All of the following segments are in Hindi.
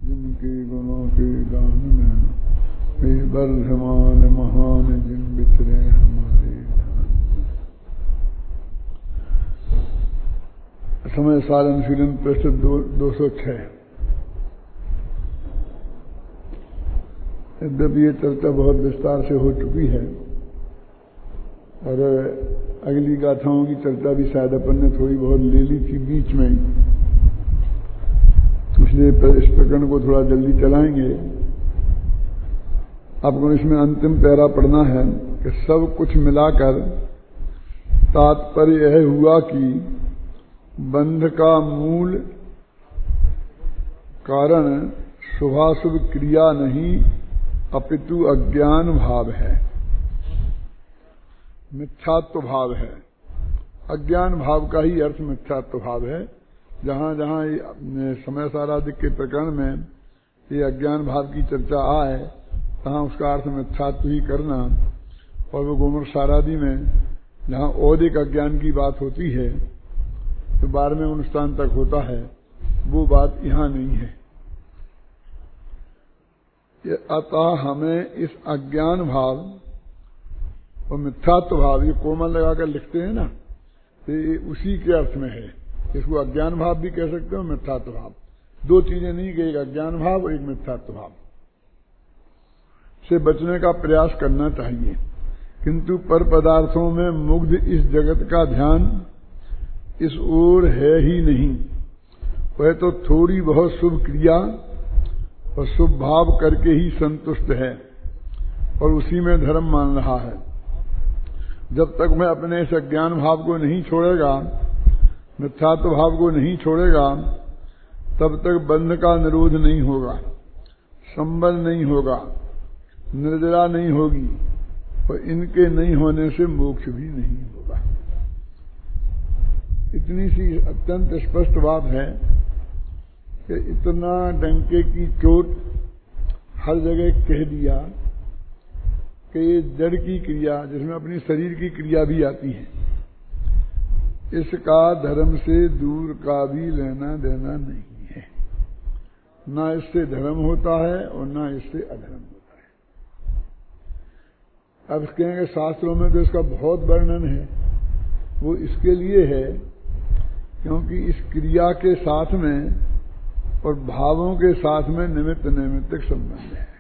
जिनके गुणों के गान में वे बर्धमान महान जिन बिचरे हमारे समय सालन शीलन पृष्ठ 206। यद्यपि ये चर्चा बहुत विस्तार से हो चुकी है और अगली गाथाओं की चर्चा भी शायद अपन ने थोड़ी बहुत ले ली थी बीच में, इसलिए इस प्रकरण को थोड़ा जल्दी चलाएंगे। आपको इसमें अंतिम पैरा पढ़ना है कि सब कुछ मिलाकर तात्पर्य यह हुआ कि बंध का मूल कारण शुभाशुभ क्रिया नहीं अपितु अज्ञान भाव है, मिथ्यात्व भाव है। अज्ञान भाव का ही अर्थ मिथ्यात्व भाव है। जहां जहां समय साराधिक के प्रकरण में ये अज्ञान भाव की चर्चा आए तहां उसका अर्थ मिथ्यात्व ही करना, और वो गोमर सारादि में जहां औदिक अज्ञान की बात होती है तो 12वें अनुष्ठान तक होता है, वो बात यहां नहीं है। अतः हमें इस अज्ञान भाव और मिथ्यात्व भाव, ये कोमल लगाकर लिखते हैं ना, तो ये उसी के अर्थ में है। इसको अज्ञान भाव भी कह सकते हो, मिथ्यात्व भाव। दो चीजें नहीं कि एक अज्ञान भाव और एक मिथ्यात्व भाव से बचने का प्रयास करना चाहिए। किंतु पर पदार्थों में मुग्ध इस जगत का ध्यान इस ओर है ही नहीं। वह तो थोड़ी बहुत शुभ क्रिया और शुभ भाव करके ही संतुष्ट है और उसी में धर्म मान रहा है। जब तक मैं अपने इस अज्ञान भाव को नहीं छोड़ेगा, मिथ्यात्व भाव को नहीं छोड़ेगा, तब तक बंध का निरोध नहीं होगा, संबल नहीं होगा, निर्जरा नहीं होगी और इनके नहीं होने से मोक्ष भी नहीं होगा। इतनी सी अत्यंत स्पष्ट बात है कि इतना डंके की चोट हर जगह कह दिया कि ये जड़ की क्रिया, जिसमें अपनी शरीर की क्रिया भी आती है, इसका धर्म से दूर का भी लेना देना नहीं है। ना इससे धर्म होता है और ना इससे अधर्म होता है। अब कहेंगे शास्त्रों में तो इसका बहुत वर्णन है। वो इसके लिए है क्योंकि इस क्रिया के साथ में और भावों के साथ में निमित्त नैमित्तिक संबंध है।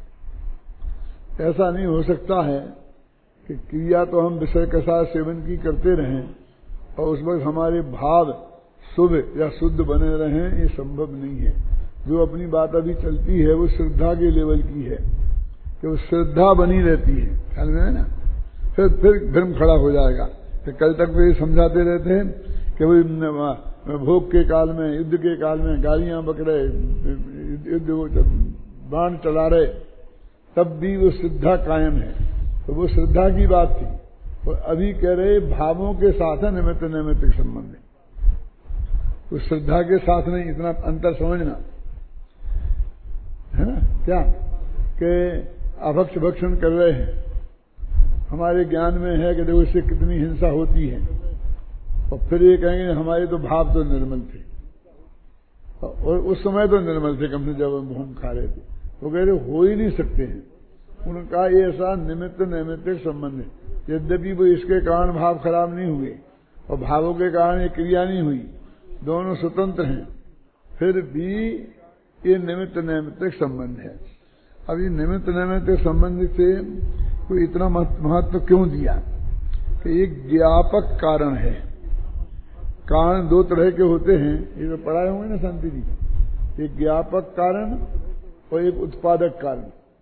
ऐसा नहीं हो सकता है कि क्रिया तो हम विषय के साथ सेवन की करते रहें और उस वक्त हमारे भाव शुभ या शुद्ध बने रहें, ये संभव नहीं है। जो अपनी बात अभी चलती है वो श्रद्धा के लेवल की है कि वो श्रद्धा बनी रहती है, ख्याल में है ना। फिर भ्रम खड़ा हो जाएगा। तो कल तक वे समझाते रहते हैं कि भाई भोग के काल में, युद्ध के काल में गालियां बक रहे, युद्ध बाण चला रहे, तब भी वो श्रद्धा कायम है। तो वो श्रद्धा की बात थी। और अभी कह रहे भावों के साथ है निमित्त नैमित्तिक संबंध है। तो श्रद्धा के साथ नहीं, इतना अंतर समझना है ना। क्या कि अभक्ष भक्षण कर रहे हैं, हमारे ज्ञान में है कि देखो इससे कितनी हिंसा होती है, और फिर ये कहेंगे हमारे तो भाव तो निर्मल थे, और उस समय तो निर्मल थे कम से जब हम भूम खा रहे थे। वो कह रहे हो ही नहीं सकते हैं। उनका ऐसा निमित्त नैमित्तिक संबंध है। यद्यपि वो इसके कारण भाव खराब नहीं हुए और भावों के कारण ये क्रिया नहीं हुई, दोनों स्वतंत्र हैं, फिर भी ये निमित्त नैमित्तिक संबंध है। अब ये निमित्त नैमित्तिक संबंध से कोई इतना महत्व क्यों दिया कि एक ज्ञापक कारण है। कारण दो तरह के होते हैं, ये तो पढ़ाए होंगे ना शांति जी। एक ज्ञापक कारण और एक उत्पादक कारण।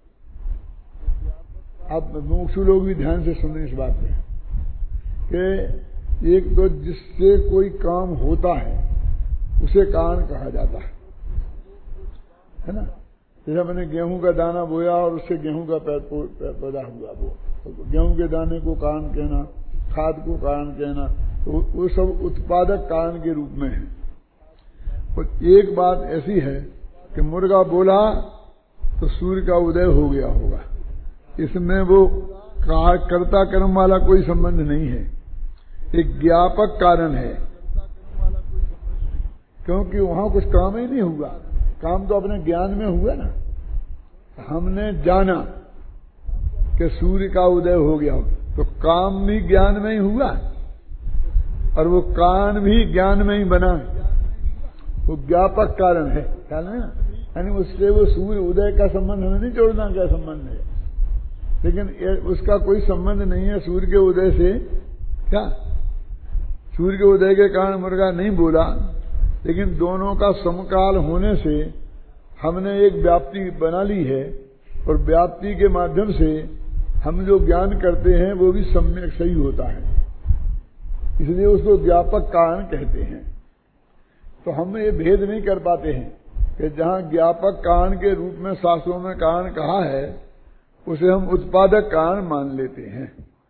आप मुमुक्षु लोग भी ध्यान से सुने इस बात में कि एक तो जिससे कोई काम होता है उसे कारण कहा जाता है ना। जैसे मैंने गेहूं का दाना बोया और उससे गेहूं का पैदा हुआ, वो गेहूं के दाने को कारण कहना, खाद को कारण कहना, तो वो सब उत्पादक कारण के रूप में है। और एक बात ऐसी है कि मुर्गा बोला तो सूर्य का उदय हो गया होगा, इसमें वो कर्ता कर्म वाला कोई संबंध नहीं है, एक ज्ञापक कारण है। क्योंकि वहां कुछ काम ही नहीं हुआ, काम तो अपने ज्ञान में हुआ ना। हमने जाना कि सूर्य का उदय हो गया, तो काम भी ज्ञान में ही हुआ और वो कान भी ज्ञान में ही बना। वो व्यापक कारण है, ख्याल है ना। यानी उससे वो सूर्य उदय का संबंध हमें नहीं जोड़ना, क्या संबंध है, लेकिन उसका कोई संबंध नहीं है सूर्य के उदय से। क्या सूर्य के उदय के कारण मुर्गा नहीं बोला, लेकिन दोनों का समकाल होने से हमने एक व्याप्ति बना ली है, और व्याप्ति के माध्यम से हम जो ज्ञान करते हैं वो भी सम्यक सही होता है, इसलिए उसको व्यापक कारण कहते हैं। तो हम ये भेद नहीं कर पाते हैं कि जहां व्यापक कारण के रूप में शास्त्रों में कारण कहा है, उसे हम उत्पादक कारण मान लेते हैं।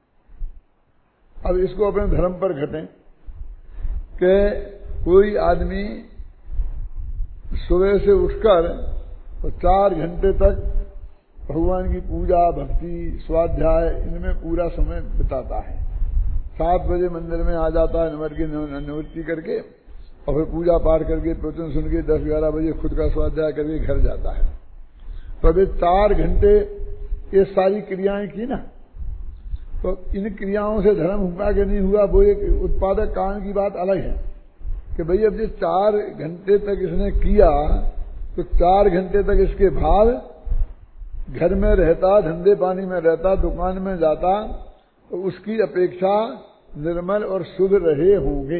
अब इसको अपने धर्म पर घटें कि कोई आदमी सुबह से उठकर तो 4 घंटे तक भगवान की पूजा, भक्ति, स्वाध्याय इनमें पूरा समय बिताता है। 7 बजे मंदिर में आ जाता है, नंबर की निवृत्ति करके, और फिर पूजा पाठ करके प्रवचन सुन के 10-11 बजे खुद का स्वाध्याय करके घर जाता है। तो अभी 4 घंटे ये सारी क्रियाएं की ना, तो इन क्रियाओं से धर्म हुआ कि नहीं हुआ, वो एक उत्पादक कारण की बात अलग है कि भाई अब जिस 4 घंटे तक इसने किया, तो 4 घंटे तक इसके बाद घर में रहता, धंधे पानी में रहता, दुकान में जाता, तो उसकी अपेक्षा निर्मल और शुभ रहे होंगे।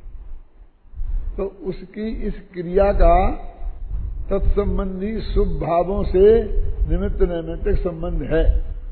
तो उसकी इस क्रिया का तत्संबंधी शुभ भावों से निमित्त नैमित्तिक संबंध है।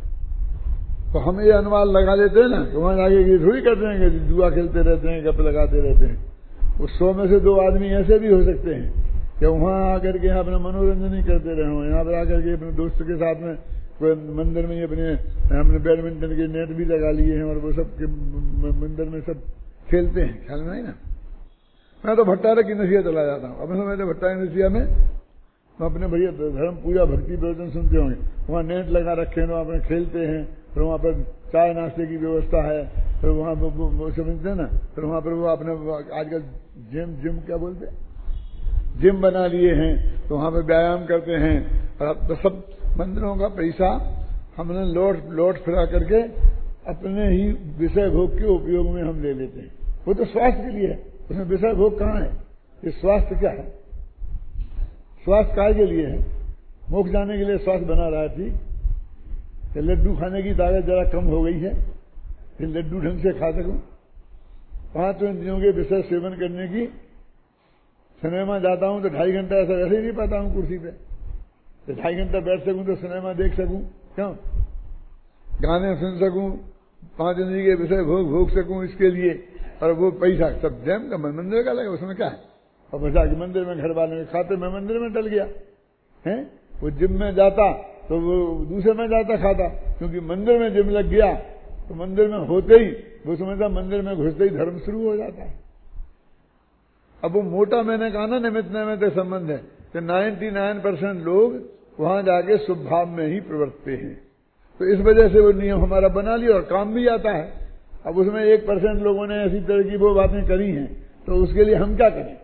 तो हम ये अनुमान लगा लेते हैं ना कि वहां आगे ये थोड़ी करते हैं कि जुआ खेलते रहते हैं, गप लगाते रहते हैं। उस 100 में से 2 आदमी ऐसे भी हो सकते हैं कि वहां आकर के अपना मनोरंजन ही करते रहे हों, यहाँ पर आकर के अपने दोस्त के साथ में कोई मंदिर में ही अपने बैडमिंटन के नेट भी लगा लिए हैं और वो सब मंदिर में सब खेलते हैं, ख्याल में नहीं ना। मैं तो भट्टारक की नसिया चला जाता हूँ। अपने समय भट्टारक की नसिया में तो अपने भैया धर्म पूजा भक्ति प्रवचन सुनते होंगे, वहाँ नेट लगा रखे हैं, वहाँ अपने खेलते हैं, फिर वहाँ पर चाय नाश्ते की व्यवस्था है, फिर वहाँ वो समझते हैं ना, फिर वहाँ पर वो अपने आजकल जिम क्या बोलते हैं, जिम बना लिए हैं, तो वहाँ पर व्यायाम करते हैं। और अब तो सब मंदिरों का पैसा हमने लौट फिरा करके अपने ही विषय भोग के उपयोग में हम ले लेते हैं। वो तो स्वास्थ्य के लिए है, उसमें विषय भोग कहाँ है। ये स्वास्थ्य क्या है, स्वास्थ्य काय के लिए है, मोक्ष जाने के लिए स्वास्थ्य बना रहा है। ठीक कि लड्डू खाने की ताकत जरा कम हो गई है, फिर लड्डू ढंग से खा सकूं। 5 इंद्रियों के विषय सेवन करने की, सिनेमा जाता हूं तो 2.5 घंटा ऐसा वैसे ही नहीं पाता हूं कुर्सी पे, तो 2.5 घंटा बैठ सकूं तो सिनेमा देख सकूं, क्यों, गाने सुन सकूं, 5 इंद्रिय के विषय भोग सकूं, इसके लिए। और वो पैसा सब जैम का मंदिर का लगा, उसमें क्या है। और बचा के मंदिर में घर वाले खाते में मंदिर में डल गया है। वो जिम में जाता तो वो दूसरे में जाता खाता, क्योंकि मंदिर में जिम लग गया तो मंदिर में होते ही वो समझता मंदिर में घुसते ही धर्म शुरू हो जाता है। अब वो मोटा मैंने कहा ना निमित्त नैमित्तिक संबंध है कि 99% लोग वहां जाके शुभ भाव में ही प्रवर्तते हैं। तो इस वजह से वो नियम हमारा बना लिया और काम भी आता है। अब उसमें 1% लोगों ने ऐसी तरह की वो बातें करी हैं, तो उसके लिए हम क्या करें।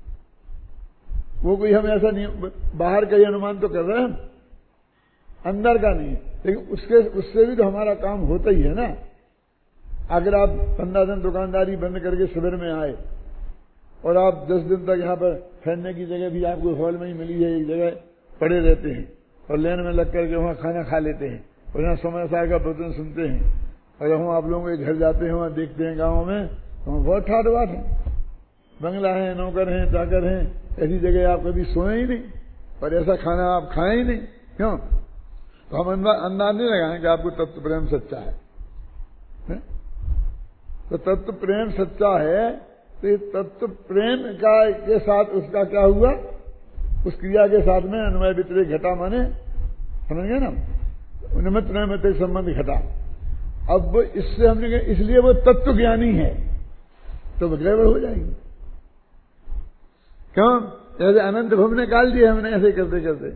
वो कोई हम ऐसा नियम बाहर का ही अनुमान तो कर रहे हैं, अंदर का नहीं, लेकिन उससे भी तो हमारा काम होता ही है ना। अगर आप 15 दिन दुकानदारी बंद करके शिविर में आए और आप 10 दिन तक यहाँ पर ठहरने की जगह भी आपको हॉल में ही मिली है, एक जगह पड़े रहते हैं और लेन में लग करके वहाँ खाना खा लेते हैं और यहाँ समय सार का प्रवचन सुनते हैं, और वहाँ आप लोगों के घर जाते हैं, वहाँ देखते हैं गाँव में वहाँ बहुत ठाट बात है, बंगला है, नौकर हैं, चाकर हैं, ऐसी जगह आप कभी सोए ही नहीं और ऐसा खाना आप खाए ही नहीं, क्यों। तो हम अंदाज नहीं लगाएं कि आपको तत्व प्रेम सच्चा है। तो तत्व प्रेम सच्चा है, तो तत्व प्रेम का के साथ उसका क्या हुआ, उस क्रिया के साथ में अन्वय व्यतिरेक घटा, माने समझ गए ना, निमित्त नैमित्तिक संबंध घटा। अब इससे हमने कहा इसलिए वो तत्व ज्ञानी है, तो गड़बड़ हो जाएगी। क्यों, जैसे अनंत भव ने काल दिया हमने ऐसे करते करते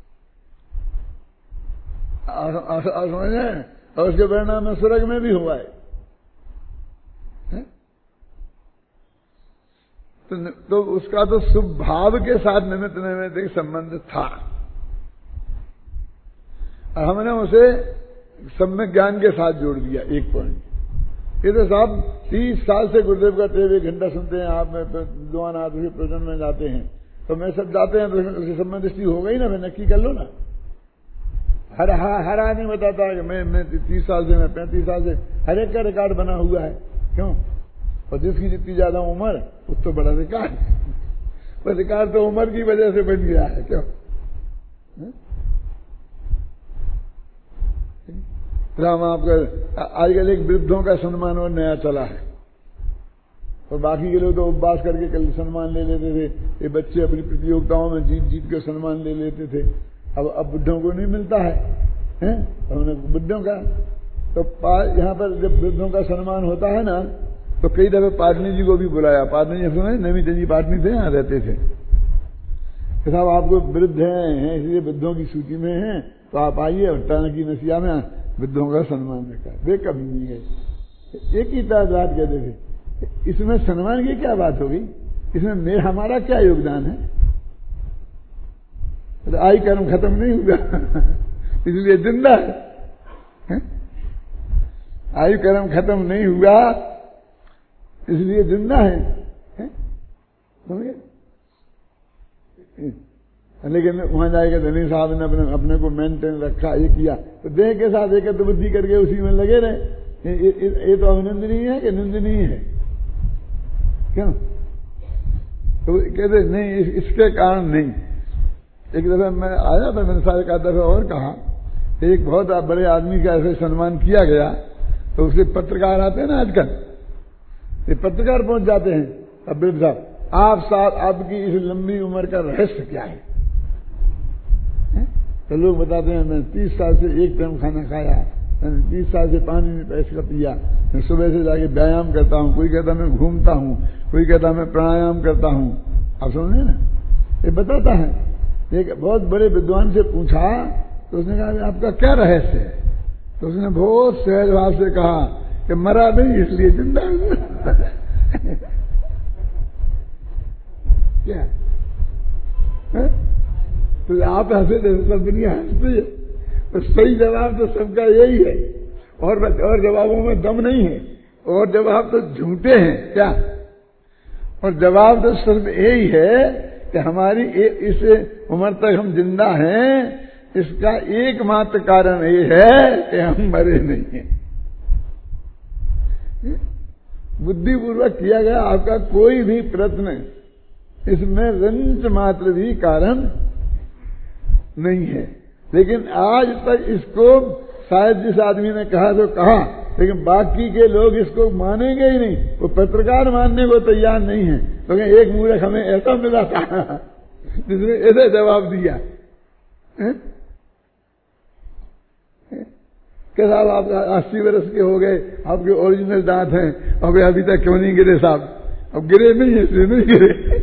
समझे, और उसके परिणाम में स्वर्ग में भी हुआ है। तो तो उसका तो शुभ भाव के साथ निमित्त नैमित्तिक संबंध था। हमने उसे सम्यक ज्ञान के साथ जोड़ दिया। एक पॉइंट ये तो साहब 30 साल से गुरुदेव का 1 घंटा सुनते हैं। आप में विद्वान आदमी प्रवचन में जाते हैं तो मैं सब जाते हैं तो उसे सम्यक दृष्टि हो गई ना। मैं नक्की कर लो ना। हर आदमी बताता है कि मैं 30 साल से, मैं 35 साल से, हर एक का रिकॉर्ड बना हुआ है। क्यों? और जिसकी जितनी ज्यादा उम्र उस तो बड़ा रिकॉर्ड। वो रिकॉर्ड तो उम्र की वजह से बन गया है। क्यों? राम आपका आजकल एक वृद्धों का सम्मान और नया चला है और बाकी के लोग तो उपवास करके कल सम्मान ले लेते थे। ये बच्चे अपनी प्रतियोगिताओं में जीत के सम्मान ले लेते थे। अब बुढ़ों को नहीं मिलता है, हमने बुढ़ों का तो यहाँ पर जब वृद्धों का सम्मान होता है ना तो कई दफे पाटनी जी को भी बुलाया। पाटनी जी सुने, नवीचंद जी पाटनी थे, यहाँ रहते थे। साहब आपको वृद्ध हैं इसलिए वृद्धों की सूची में हैं तो आप आइए और टाणकी नसिया में वृद्धों का सम्मान रखा। वे कभी नहीं गए। एक ही बात कहते थे, इसमें सम्मान की क्या बात होगी, इसमें हमारा क्या योगदान है? तो आई कर्म खत्म नहीं हुआ इसलिए जिंदा है। आयु कर्म खत्म नहीं हुआ इसलिए जिंदा है। लेकिन वहां जाएगा धनी साहब ने अपने को मेंटेन रखा, ये किया तो देह के साथ एक बुद्धि करके उसी में लगे रहे। ये तो अभिनंदनीय है कि निंदनीय है? क्यों? तो कहते नहीं, इसके कारण नहीं। एक दफा मैं आया था, मैंने सारे का दफा और कहा, एक बहुत बड़े आदमी का ऐसे सम्मान किया गया तो उसके पत्रकार आते हैं ना आजकल, ये पत्रकार पहुंच जाते हैं। अब वृद्ध साहब आपकी इस लंबी उम्र का रहस्य क्या है? तो लोग बताते हैं मैं 30 साल से एक टाइम खाना खाया, मैंने 30 साल से पानी में पैसा पिया, मैं सुबह से जाके व्यायाम करता हूँ, कोई कहता मैं घूमता हूँ, कोई कहता मैं प्राणायाम करता हूँ। आप समझे ना, ये बताता है। एक बहुत बड़े विद्वान से पूछा तो उसने कहा आपका क्या रहस्य है? तो उसने बहुत सहज भाव से कहा कि मरा नहीं इसलिए जिंदा हूं। क्या तो आप हंसे थे, सब दुनिया हंसती है, तो सही जवाब तो सबका यही है। और जवाबों में दम नहीं है, और जवाब तो झूठे हैं। क्या? और जवाब तो सिर्फ यही है कि हमारी इस उम्र तक हम जिंदा हैं, इसका एकमात्र कारण ये है कि हम मरे नहीं हैं। बुद्धिपूर्वक किया गया आपका कोई भी प्रयत्न इसमें रंच मात्र भी कारण नहीं है। लेकिन आज तक इसको शायद जिस आदमी ने कहा तो कहा, लेकिन बाकी के लोग इसको मानेंगे ही नहीं। वो पत्रकार मानने को तैयार नहीं है, क्योंकि एक मूर्ख हमें ऐसा मिला था जिसने ऐसे जवाब दिया कि साहब आप 80 वर्ष के हो गए, आपके ओरिजिनल दांत हैं, अब अभी तक क्यों नहीं गिरे साहब? अब गिरे नहीं है, इसलिए नहीं गिरे।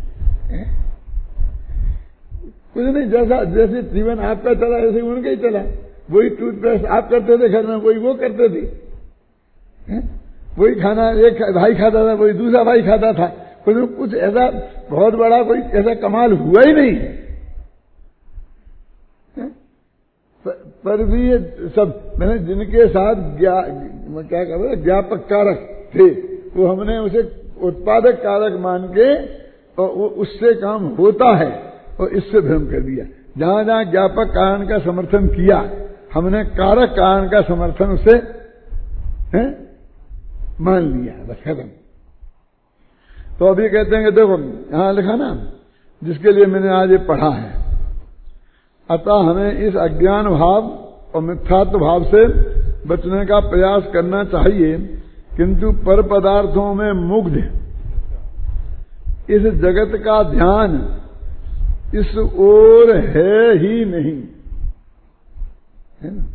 कुछ नहीं, जैसे जीवन आपका चला ऐसे उनका ही चला। वही टूथब्रश आप करते थे घर में, वही वो करते थे। वही खाना एक भाई खाता था, वही दूसरा भाई खाता था। कुछ ऐसा बहुत बड़ा कोई ऐसा कमाल हुआ ही नहीं है। पर भी ये सब मैंने जिनके साथ क्या कर रहा ज्ञापक कारक थे, वो हमने उसे उत्पादक कारक मान के और उससे काम होता है और इससे भ्रम कर दिया। जहां जहां ज्ञापक कारण का समर्थन किया, हमने कारक कारण का समर्थन उसे मान लिया, बस खत्म। तो अभी कहते हैं कि देखो यहां लिखा ना, जिसके लिए मैंने आज ये पढ़ा है, अतः हमें इस अज्ञान भाव और मिथ्यात्व भाव से बचने का प्रयास करना चाहिए, किंतु पर पदार्थों में मुग्ध इस जगत का ध्यान इस ओर है ही नहीं, है ना?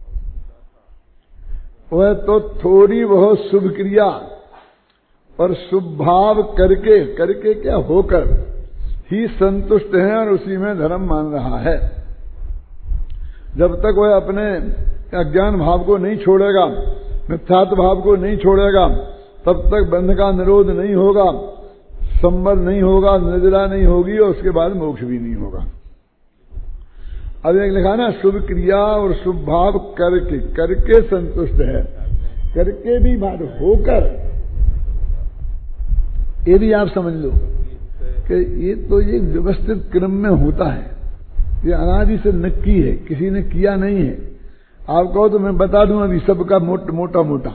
वह तो थोड़ी बहुत शुभ क्रिया और शुभ भाव करके क्या होकर ही संतुष्ट है और उसी में धर्म मान रहा है। जब तक वह अपने अज्ञान भाव को नहीं छोड़ेगा, मिथ्यात्व भाव को नहीं छोड़ेगा, तब तक बंध का निरोध नहीं होगा, संवर नहीं होगा, निद्रा नहीं होगी और उसके बाद मोक्ष भी नहीं होगा। अब एक लिखा ना, शुभ क्रिया और शुभ भाव करके संतुष्ट है, करके भी बात होकर, ये भी आप समझ लो कि ये तो ये व्यवस्थित क्रम में होता है, ये अनादि से नक्की है, किसी ने किया नहीं है। आप कहो तो मैं बता दूं अभी सबका मोटा मोटा।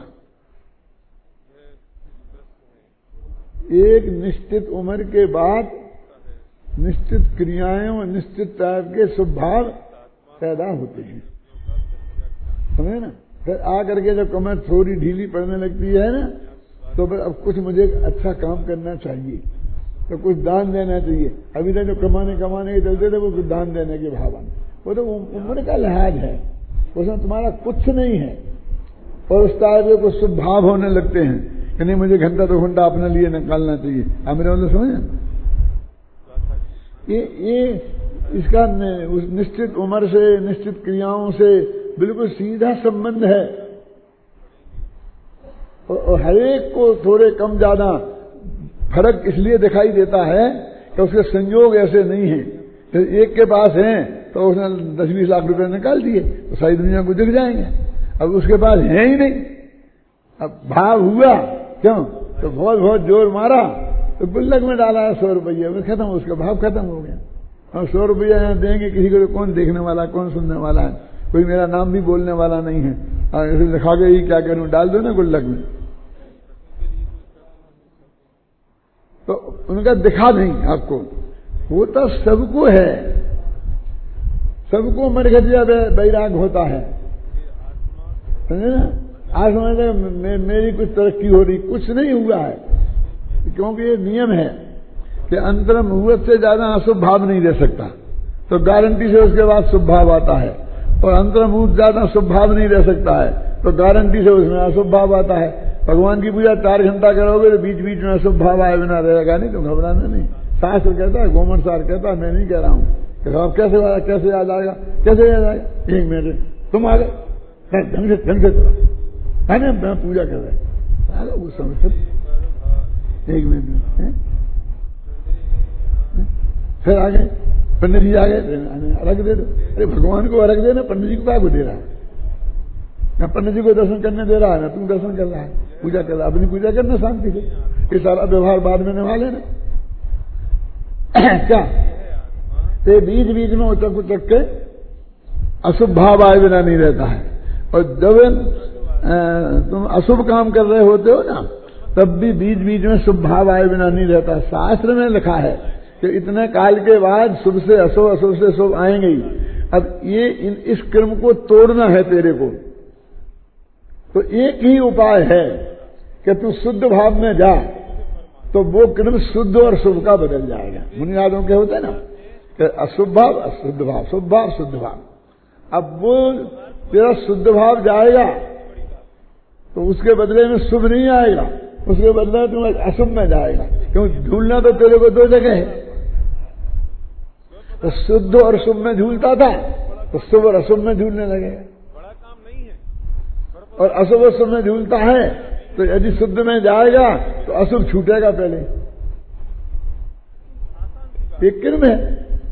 एक निश्चित उम्र के बाद निश्चित क्रियाएं और निश्चित टाइप के स्वभाव पैदा होते हैं, समझे ना। फिर आकर के जब कमर थोड़ी ढीली पड़ने लगती है ना, तो फिर अब कुछ मुझे अच्छा काम करना चाहिए, तो कुछ दान देना चाहिए। अभी तक जो कमाने के चलते थे वो कुछ दान देने के भावन, वो तो उम्र का लिहाज है, उसमें तुम्हारा कुछ नहीं है। और उस टाइप के कुछ शुभ भाव होने लगते हैं कि नहीं मुझे घंटा 2 घंटा अपने लिए निकालना चाहिए। आप मेरे मतलब समझे, ये इसका उस निश्चित उम्र से निश्चित क्रियाओं से बिल्कुल सीधा संबंध है। और हर एक को थोड़े कम ज्यादा फर्क इसलिए दिखाई देता है कि उसके संयोग ऐसे नहीं है। तो एक के पास है तो उसने 10-20 लाख रुपए निकाल दिए तो सारी दुनिया को दिख जाएंगे। अब उसके पास है ही नहीं, अब भाव हुआ क्यों, तो बहुत जोर मारा तो गुल्लक में डाला है 100 रुपये, खत्म, उसका भाव खत्म हो गया। और 100 रुपया यहाँ देंगे किसी को, तो कौन देखने वाला, कौन सुनने वाला है, कोई मेरा नाम भी बोलने वाला नहीं है। ऐसे लिखा के ही क्या करूं, डाल दो ना गुल्लक में, तो उनका दिखा नहीं आपको। वो तो सबको है, सबको मरघटिया वैराग होता है, समझे ना। आज समझते मेरी कुछ तरक्की हो रही, कुछ नहीं हुआ है, क्योंकि ये नियम है कि अंतर मुहूर्त से ज्यादा अशुभ भाव नहीं दे सकता, तो गारंटी से उसके बाद शुभ भाव आता है। और अंतर मुहूर्त ज्यादा शुभ भाव नहीं दे सकता है, तो गारंटी से उसमें अशुभ भाव आता है। भगवान की पूजा 4 घंटा करोगे तो बीच बीच में अशुभ भाव आए बिना रहेगा नहीं, तो घबराना नहीं। शास्त्र कहता है, गोमन सार कहता है, मैं नहीं कह रहा हूं कि अब कैसे याद आएगा, कैसे याद आएगा। 1 मिनट तुम आ गए, ढंग से है ना, मैं पूजा कर रहा है, वो समझ 1 मिनट फिर आ गए, पंडित जी आ गए, अर्घ दे दो। अरे भगवान को अर्घ देना, पंडित जी को क्या दे रहा है, ना पंडित जी को दर्शन करने दे रहा है, ना तुम दर्शन कर रहा है, पूजा कर रहा है। अपनी पूजा करना शांति से, ये सारा व्यवहार बाद में निभा लेना। क्या तो बीच बीच में उचक उचक के अशुभ भाव आए बिना नहीं रहता है। और जब तुम अशुभ काम कर रहे होते हो ना, तब भी बीच बीच में शुभ भाव आए बिना नहीं रहता। शास्त्र में लिखा है कि इतने काल के बाद शुभ से अशुभ, अशुभ से शुभ आएंगे ही। अब ये इस क्रम को तोड़ना है तेरे को, तो एक ही उपाय है कि तू शुद्ध भाव में जा, तो वो क्रम शुद्ध और शुभ का बदल जाएगा। मुनियादों के होते हैं ना कि अशुभ भाव अशुद्ध भाव, शुभ भाव शुद्ध भाव। अब वो तेरा शुद्ध भाव जाएगा तो उसके बदले में शुभ नहीं आएगा, उसके बदले में तुम अशुभ में जाएगा। क्यों, झूलना तो तेरे को 2 जगह है, तो शुद्ध और शुभ में झूलता था तो शुभ और अशुभ में झूलने लगेगा, और अशुभ और शुभ में झूलता है तो यदि शुद्ध में जाएगा तो अशुभ छूटेगा पहले। एक क्रम है।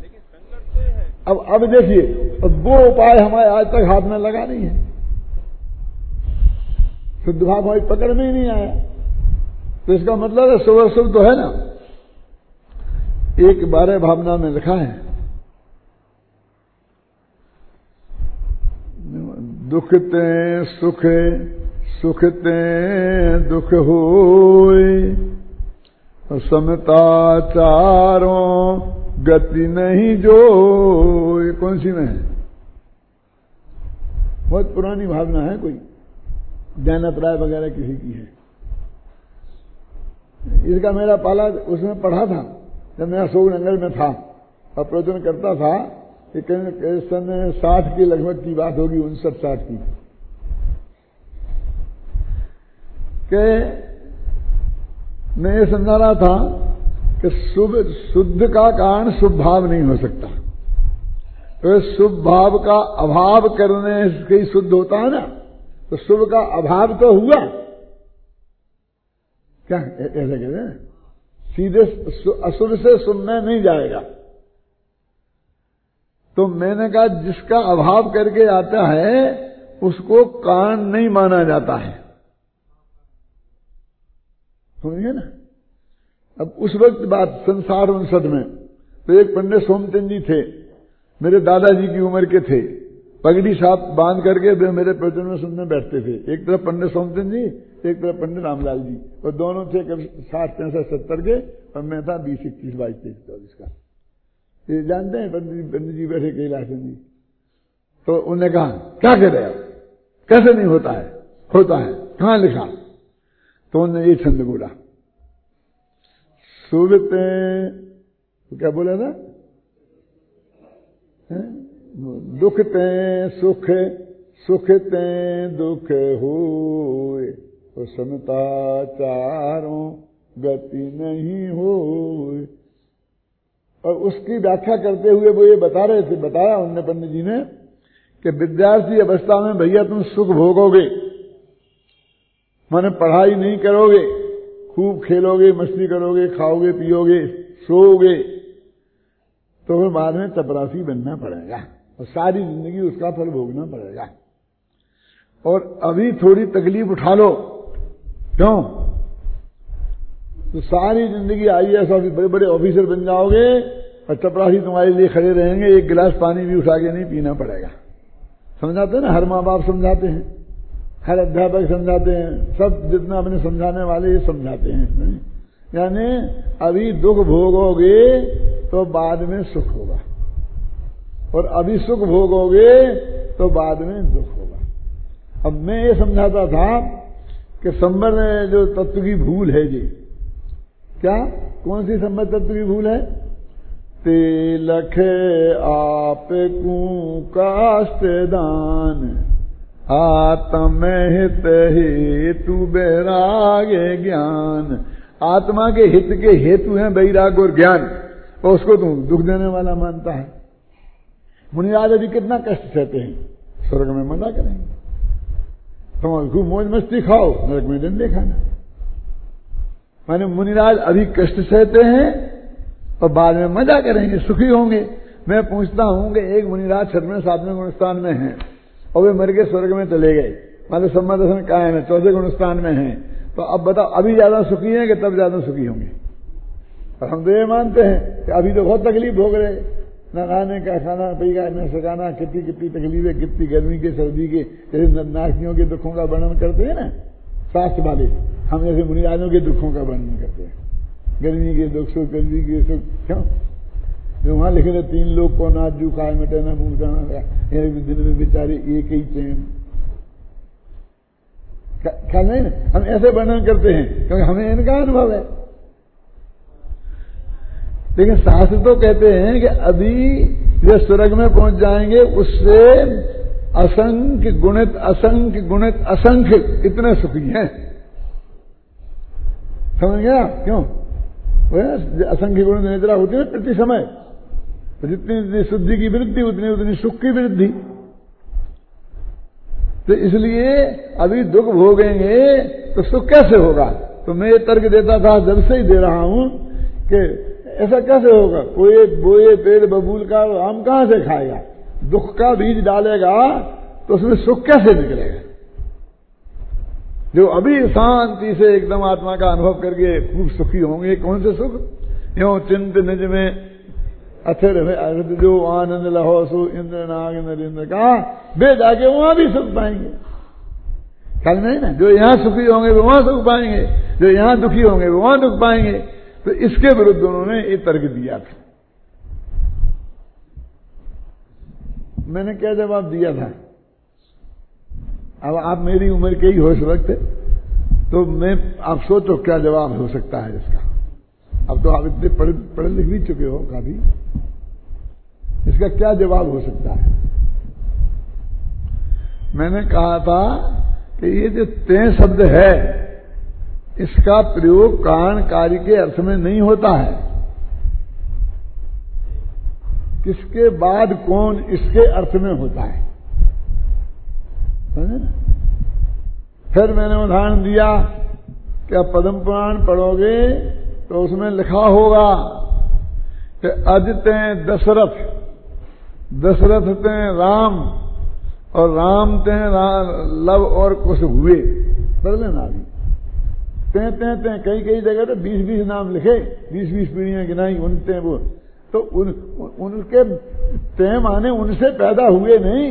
अब देखिए, अब वो उपाय हमारे आज तक हाथ में लगा नहीं है, शुद्ध भाव हमारी पकड़ में ही नहीं आया। तो इसका मतलब है शुभ शुभ तो है ना। एक 12 भावना में लिखा है, दुखते सुख सुखते दुख होए, समता चारों गति नहीं जो। ये कौन सी में है, बहुत पुरानी भावना है, कोई जैनत राय वगैरह किसी की है। इसका मेरा पाला उसमें पढ़ा था जब मैं अशोक नगर में था और प्रवचन करता था। कि सन 60 की लगभग की बात होगी, 59-60 की, कि मैं ये समझा रहा था कि शुद्ध का कारण शुभ भाव नहीं हो सकता। तो शुभ भाव का अभाव करने से ही शुद्ध होता है ना, तो शुभ का अभाव तो हुआ क्या, ऐसा कहते हैं। सीधे असुर से सुनने नहीं जाएगा। तो मैंने कहा जिसका अभाव करके आता है उसको कारण नहीं माना जाता है, समझिए ना। अब उस वक्त बात संसार वंशद में तो एक पंडित सोमचंद जी थे, मेरे दादाजी की उम्र के थे, पगड़ी साथ बांध करके वे मेरे प्रवचन में सुनने बैठते थे। एक तरफ पंडित सोमचंद जी, एक तरफ पंडित रामलाल जी, और दोनों थे कभी 60, 65, 70 के, और मैं था 20, 21, 22, 23, 24 का। ये जानते हैं पंडित जी बैठे कैलासन जी। तो उन्होंने कहा क्या कह रहे हो, कैसे नहीं होता है, होता है, कहां लिखा? तो उन्होंने ये छंद बोला, सुबते, क्या बोला था, दुखते सुख, सुखते दुख होए, तो समता चारों गति नहीं होए। और उसकी व्याख्या करते हुए वो ये बता रहे थे, बताया उनने पंडित जी ने कि विद्यार्थी अवस्था में भैया तुम सुख भोगोगे, माने पढ़ाई नहीं करोगे, खूब खेलोगे, मस्ती करोगे, खाओगे, पियोगे, सोओगे, तो फिर बाद में चपरासी बनना पड़ेगा और सारी जिंदगी उसका फल भोगना पड़ेगा। और अभी थोड़ी तकलीफ उठा लो, क्यों? तो सारी जिंदगी IAS ऑफिसर, बड़े बड़े ऑफिसर बन जाओगे और चपरासी तुम्हारे लिए खड़े रहेंगे, एक गिलास पानी भी उठा के नहीं पीना पड़ेगा। समझाते हैं ना, हर माँ बाप समझाते हैं, हर अध्यापक समझाते हैं, सब जितना अपने समझाने वाले ये समझाते हैं। यानी अभी दुख भोगोगे तो बाद में सुख होगा, और अभी सुख भोगोगे तो बाद में दुख होगा। अब मैं ये समझाता था कि संबर जो तत्व की भूल है जी, क्या, कौन सी संबर तत्व की भूल है? तिलख आप कू काष्ट दान, आत्म हित हेतु बैराग्य ज्ञान। आत्मा के हित के हेतु हैं वैराग्य और ज्ञान, और उसको तुम दुख देने वाला मानता है। मुनिराज अभी कितना कष्ट सहते हैं, स्वर्ग में मजा करेंगे। तुम खूब मौज मस्ती खाओ, नरक में डंडे खाना। माने मुनिराज अभी कष्ट सहते हैं और बाद में मजा करेंगे, सुखी होंगे। मैं पूछता हूं कि एक मुनिराज 6वें 7वें गुणस्थान में हैं और वे मर के स्वर्ग में चले गए, माने सम्मा दर्शन कायम है, 4थे गुणस्थान में हैं, तो अब बताओ अभी ज्यादा सुखी हैं कि तब ज्यादा सुखी होंगे? और हम तो ये मानते हैं कि अभी तो बहुत तकलीफ भोग रहे, न खाने का, खाना पीना, न सकाना, कितनी कितनी तकलीफें, कितनी गर्मी के, सर्दी के, जैसे नासियों के दुखों का वर्णन करते हैं ना शास्त्र वाले, हम जैसे मुनिराजों के दुखों का वर्णन करते हैं, गर्मी के दुख, सुख, गर्मी के सुख। क्यों? जो वहां लिखे थे 3 लोग को नाच जू खाए मटे ना मुंह जाना, दिन में बेचारे एक ही चैन। क्या नहीं, हम ऐसे वर्णन करते हैं क्योंकि हमें इनका अनुभव है। लेकिन शास्त्र तो कहते हैं कि अभी जो स्वर्ग में पहुंच जाएंगे उससे असंख्य गुणित असंख्य गुणित असंख्य इतने सुखी हैं। समझ गया? क्यों? असंख्य गुणित निद्रा होती है प्रति समय, तो जितनी शुद्धि की वृद्धि उतनी सुख की वृद्धि। तो इसलिए अभी दुख भोगेंगे तो सुख कैसे होगा? तो मैं ये तर्क देता था, जब से ही दे रहा हूं कि ऐसा कैसे होगा? कोई बोए पेड़ बबूल का आम कहां से खाएगा? दुख का बीज डालेगा तो उसमें सुख कैसे निकलेगा? जो अभी शांति से एकदम आत्मा का अनुभव करके खूब सुखी होंगे, कौन से सुख? यो चिंत निज में अथिर जो आनंद लहो सो इंद्र नाग नरेंद्र का, वे जाके वहां भी सुख पाएंगे। कल नहीं ना, जो यहां सुखी होंगे वो वहां सुख पाएंगे, जो यहां दुखी होंगे वो वहां दुख पाएंगे। तो इसके विरुद्ध उन्होंने ये तर्क दिया था। मैंने क्या जवाब दिया था? अब आप मेरी उम्र के ही हो इस वक्त, तो मैं, आप सोचो क्या जवाब हो सकता है इसका। अब तो आप इतने पढ़े लिख भी चुके हो काफी, इसका क्या जवाब हो सकता है? मैंने कहा था कि ये जो तें शब्द है इसका प्रयोग कारण कार्य के अर्थ में नहीं होता है। किसके बाद कौन, इसके अर्थ में होता है। फिर मैंने उदाहरण दिया कि आप पद्म पुराण पढ़ोगे तो उसमें लिखा होगा कि अजते दशरथ, दशरथ ते राम, और राम ते लव और कुछ हुए, पढ़ लेना अभी। ते कई कई जगह तो 20-20 नाम लिखे, 20-20 पीढ़ियां गिनाई, उनते वो तो उनके ते माने उनसे पैदा हुए नहीं,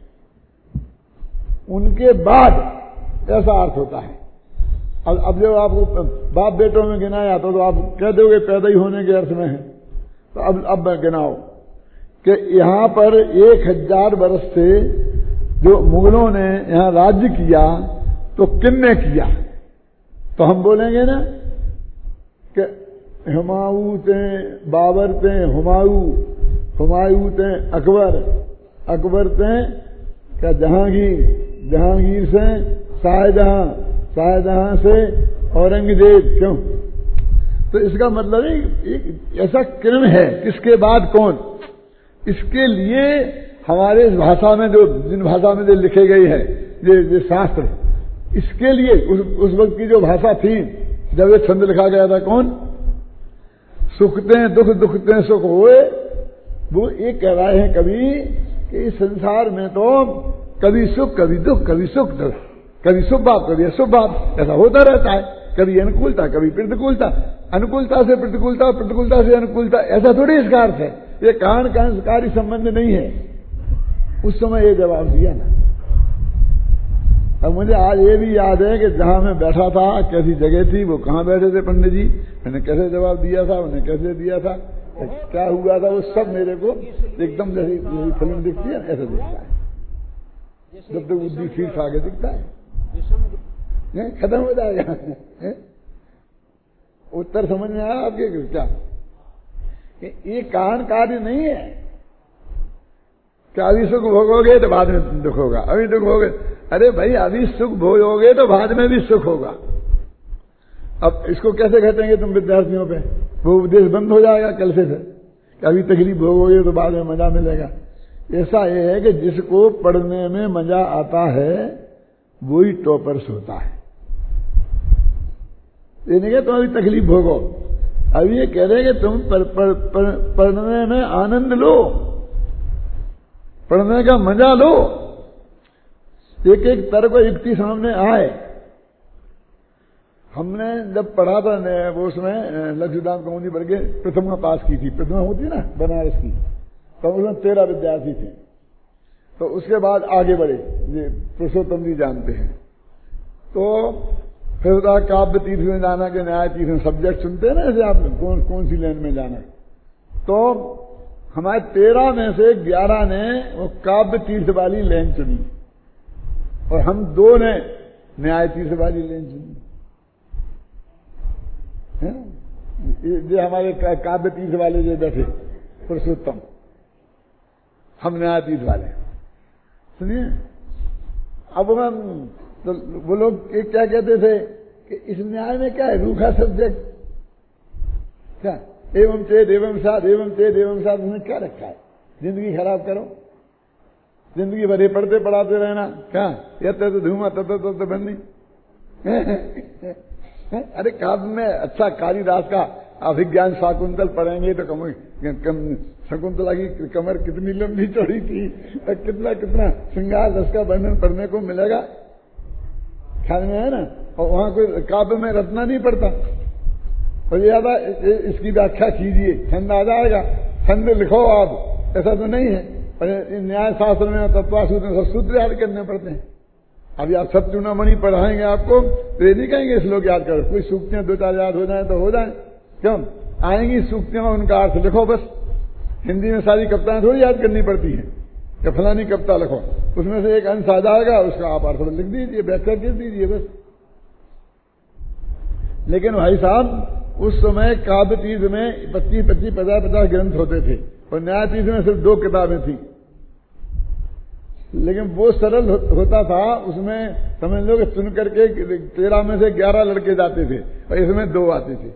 उनके बाद, ऐसा अर्थ होता है। अब जो आपको बाप बेटों में गिनाया तो आप कह दोगे पैदा ही होने के अर्थ में है। तो अब गिनाओ कि यहां पर 1000 वर्ष से जो मुगलों ने यहां राज्य किया तो किनने किया, तो हम बोलेंगे ना कि हुमायूं ते बाबर ते हुमायूं, हुमायूं ते अकबर, अकबर ते क्या जहांगीर, जहांगीर से शाहजहां, शाहजहां से औरंगजेब। क्यों? तो इसका मतलब एक ऐसा क्रम है, किसके बाद कौन। इसके लिए हमारे इस भाषा में जो, जिन भाषा में जो लिखे गए हैं ये शास्त्र, इसके लिए उस वक्त की जो भाषा थी जब ये छंद लिखा गया था, कौन सुखते दुख, दुखते सुख होए, वो ये कह रहे हैं कभी कि इस संसार में तो कभी सुख कभी दुख, कभी सुख दुख, कभी शुभ भाव कभी अशुभ भाव, ऐसा होता रहता है। कभी अनुकूलता कभी प्रतिकूलता, अनुकूलता से प्रतिकूलता, प्रतिकूलता से अनुकूलता, ऐसा थोड़ी इसका अर्थ है। ये कारण कार्य संबंध नहीं है। उस समय ये जवाब दिया ना। अब मुझे आज ये भी याद है कि जहां मैं बैठा था, कैसी जगह थी, वो कहां बैठे थे पंडित जी, मैंने कैसे जवाब दिया था, उन्हें कैसे दिया था, क्या हुआ था, वो सब मेरे को एकदम जैसी फिल्म दिखती है ऐसा दिखता है। जब तक बुद्धि फिर से आगे दिखता है, खत्म हो जाएगा। उत्तर समझ में आया आपके क्या? ये कारण कार्य नहीं है कि अभी सुख भोगोगे तो बाद में दुख होगा, अभी दुख होगे, अरे भाई अभी सुख भोगोगे तो बाद में भी सुख होगा। अब इसको कैसे घटेंगे तुम विद्यार्थियों पे? वो उपदेश बंद हो जाएगा कल से कि अभी तकलीफ भोगोगे तो बाद में मजा मिलेगा। ऐसा ये है कि जिसको पढ़ने में मजा आता है वही टॉपर्स होता है। ये नहीं कि तुम अभी तकलीफ भोगो, अभी ये कह रहे हैं कि तुम पढ़ने में आनंद लो, पढ़ने का मजा लो। एक एक तर्क और युक्ति सामने आए। हमने जब पढ़ा था वो उसमें लक्ष्मीदान कौमुदी वर्ग प्रथमा पास की थी, प्रथमा होती है ना बनारस की, तो उसमें 13 विद्यार्थी थे। तो उसके बाद आगे बढ़े, ये पुरुषोत्तम जी जानते हैं। तो फिर काव्य तीर्थ में जाना के न्याय तीर्थ में सब्जेक्ट सुनते हैं ना, जैसे आप कौन सी लाइन में जाना। तो हमारे 13 में से 11 ने वो काव्य तीर्थ वाली लाइन चुनी और हम 2 ने न्याय तीर्थ वाली लाइन चुनी। ये हमारे काव्य तीर्थ वाले जो बैठे पुरुषोत्तम, हम न्याय तीर्थ वाले। सुनिए, अब हम तो वो लोग क्या कहते थे कि इस न्याय में क्या है, रूखा सब्जेक्ट क्या, एवं चेत एवं साथ, एवं चेत एवं साथ, उसने क्या रखा है? जिंदगी खराब करो, जिंदगी भरे पढ़ते पढ़ाते रहना, क्या यत धूमा तत्व बंदी। अरे काव्य में अच्छा कालिदास का अभिज्ञान शाकुंतल पढ़ेंगे तो शकुंतला की कमर कितनी लंबी चौड़ी थी, कितना कितना श्रृंगार रस का वर्णन पढ़ने को मिलेगा, ख्याल में है ना। और वहां कोई काव्य में रटना नहीं पड़ता। और ज्यादा इसकी व्याख्या कीजिए, छंद आ जाएगा, छंद लिखो आप, ऐसा तो नहीं है। और न्याय शास्त्र में तत्वासूत्र में सब सूत्र याद करने पड़ते हैं। अभी आप सब चूनामणि पढ़ाएंगे आपको तो ये नहीं कहेंगे श्लोक याद करो, कोई सूक्तियां 2-4 याद हो जाए तो हो जाए, क्यों आएंगी सूक्तियां, उनका अर्थ लिखो बस। हिंदी में सारी कविताएं थोड़ी याद करनी पड़ती हैं कि फलानी कविता लिखो, उसमें से एक अंश आ जाएगा, उसका आप अर्थ लिख दीजिए, व्याख्या कर दीजिए बस। लेकिन भाई साहब उस समय काव्य तीर्थ में 25-25, 50-50 ग्रंथ होते थे और न्याय तीर्थ में सिर्फ 2 किताबें थी। लेकिन वो सरल होता था, उसमें समझ लो कि चुन करके 13 में से 11 लड़के जाते थे और इसमें 2 आते थे।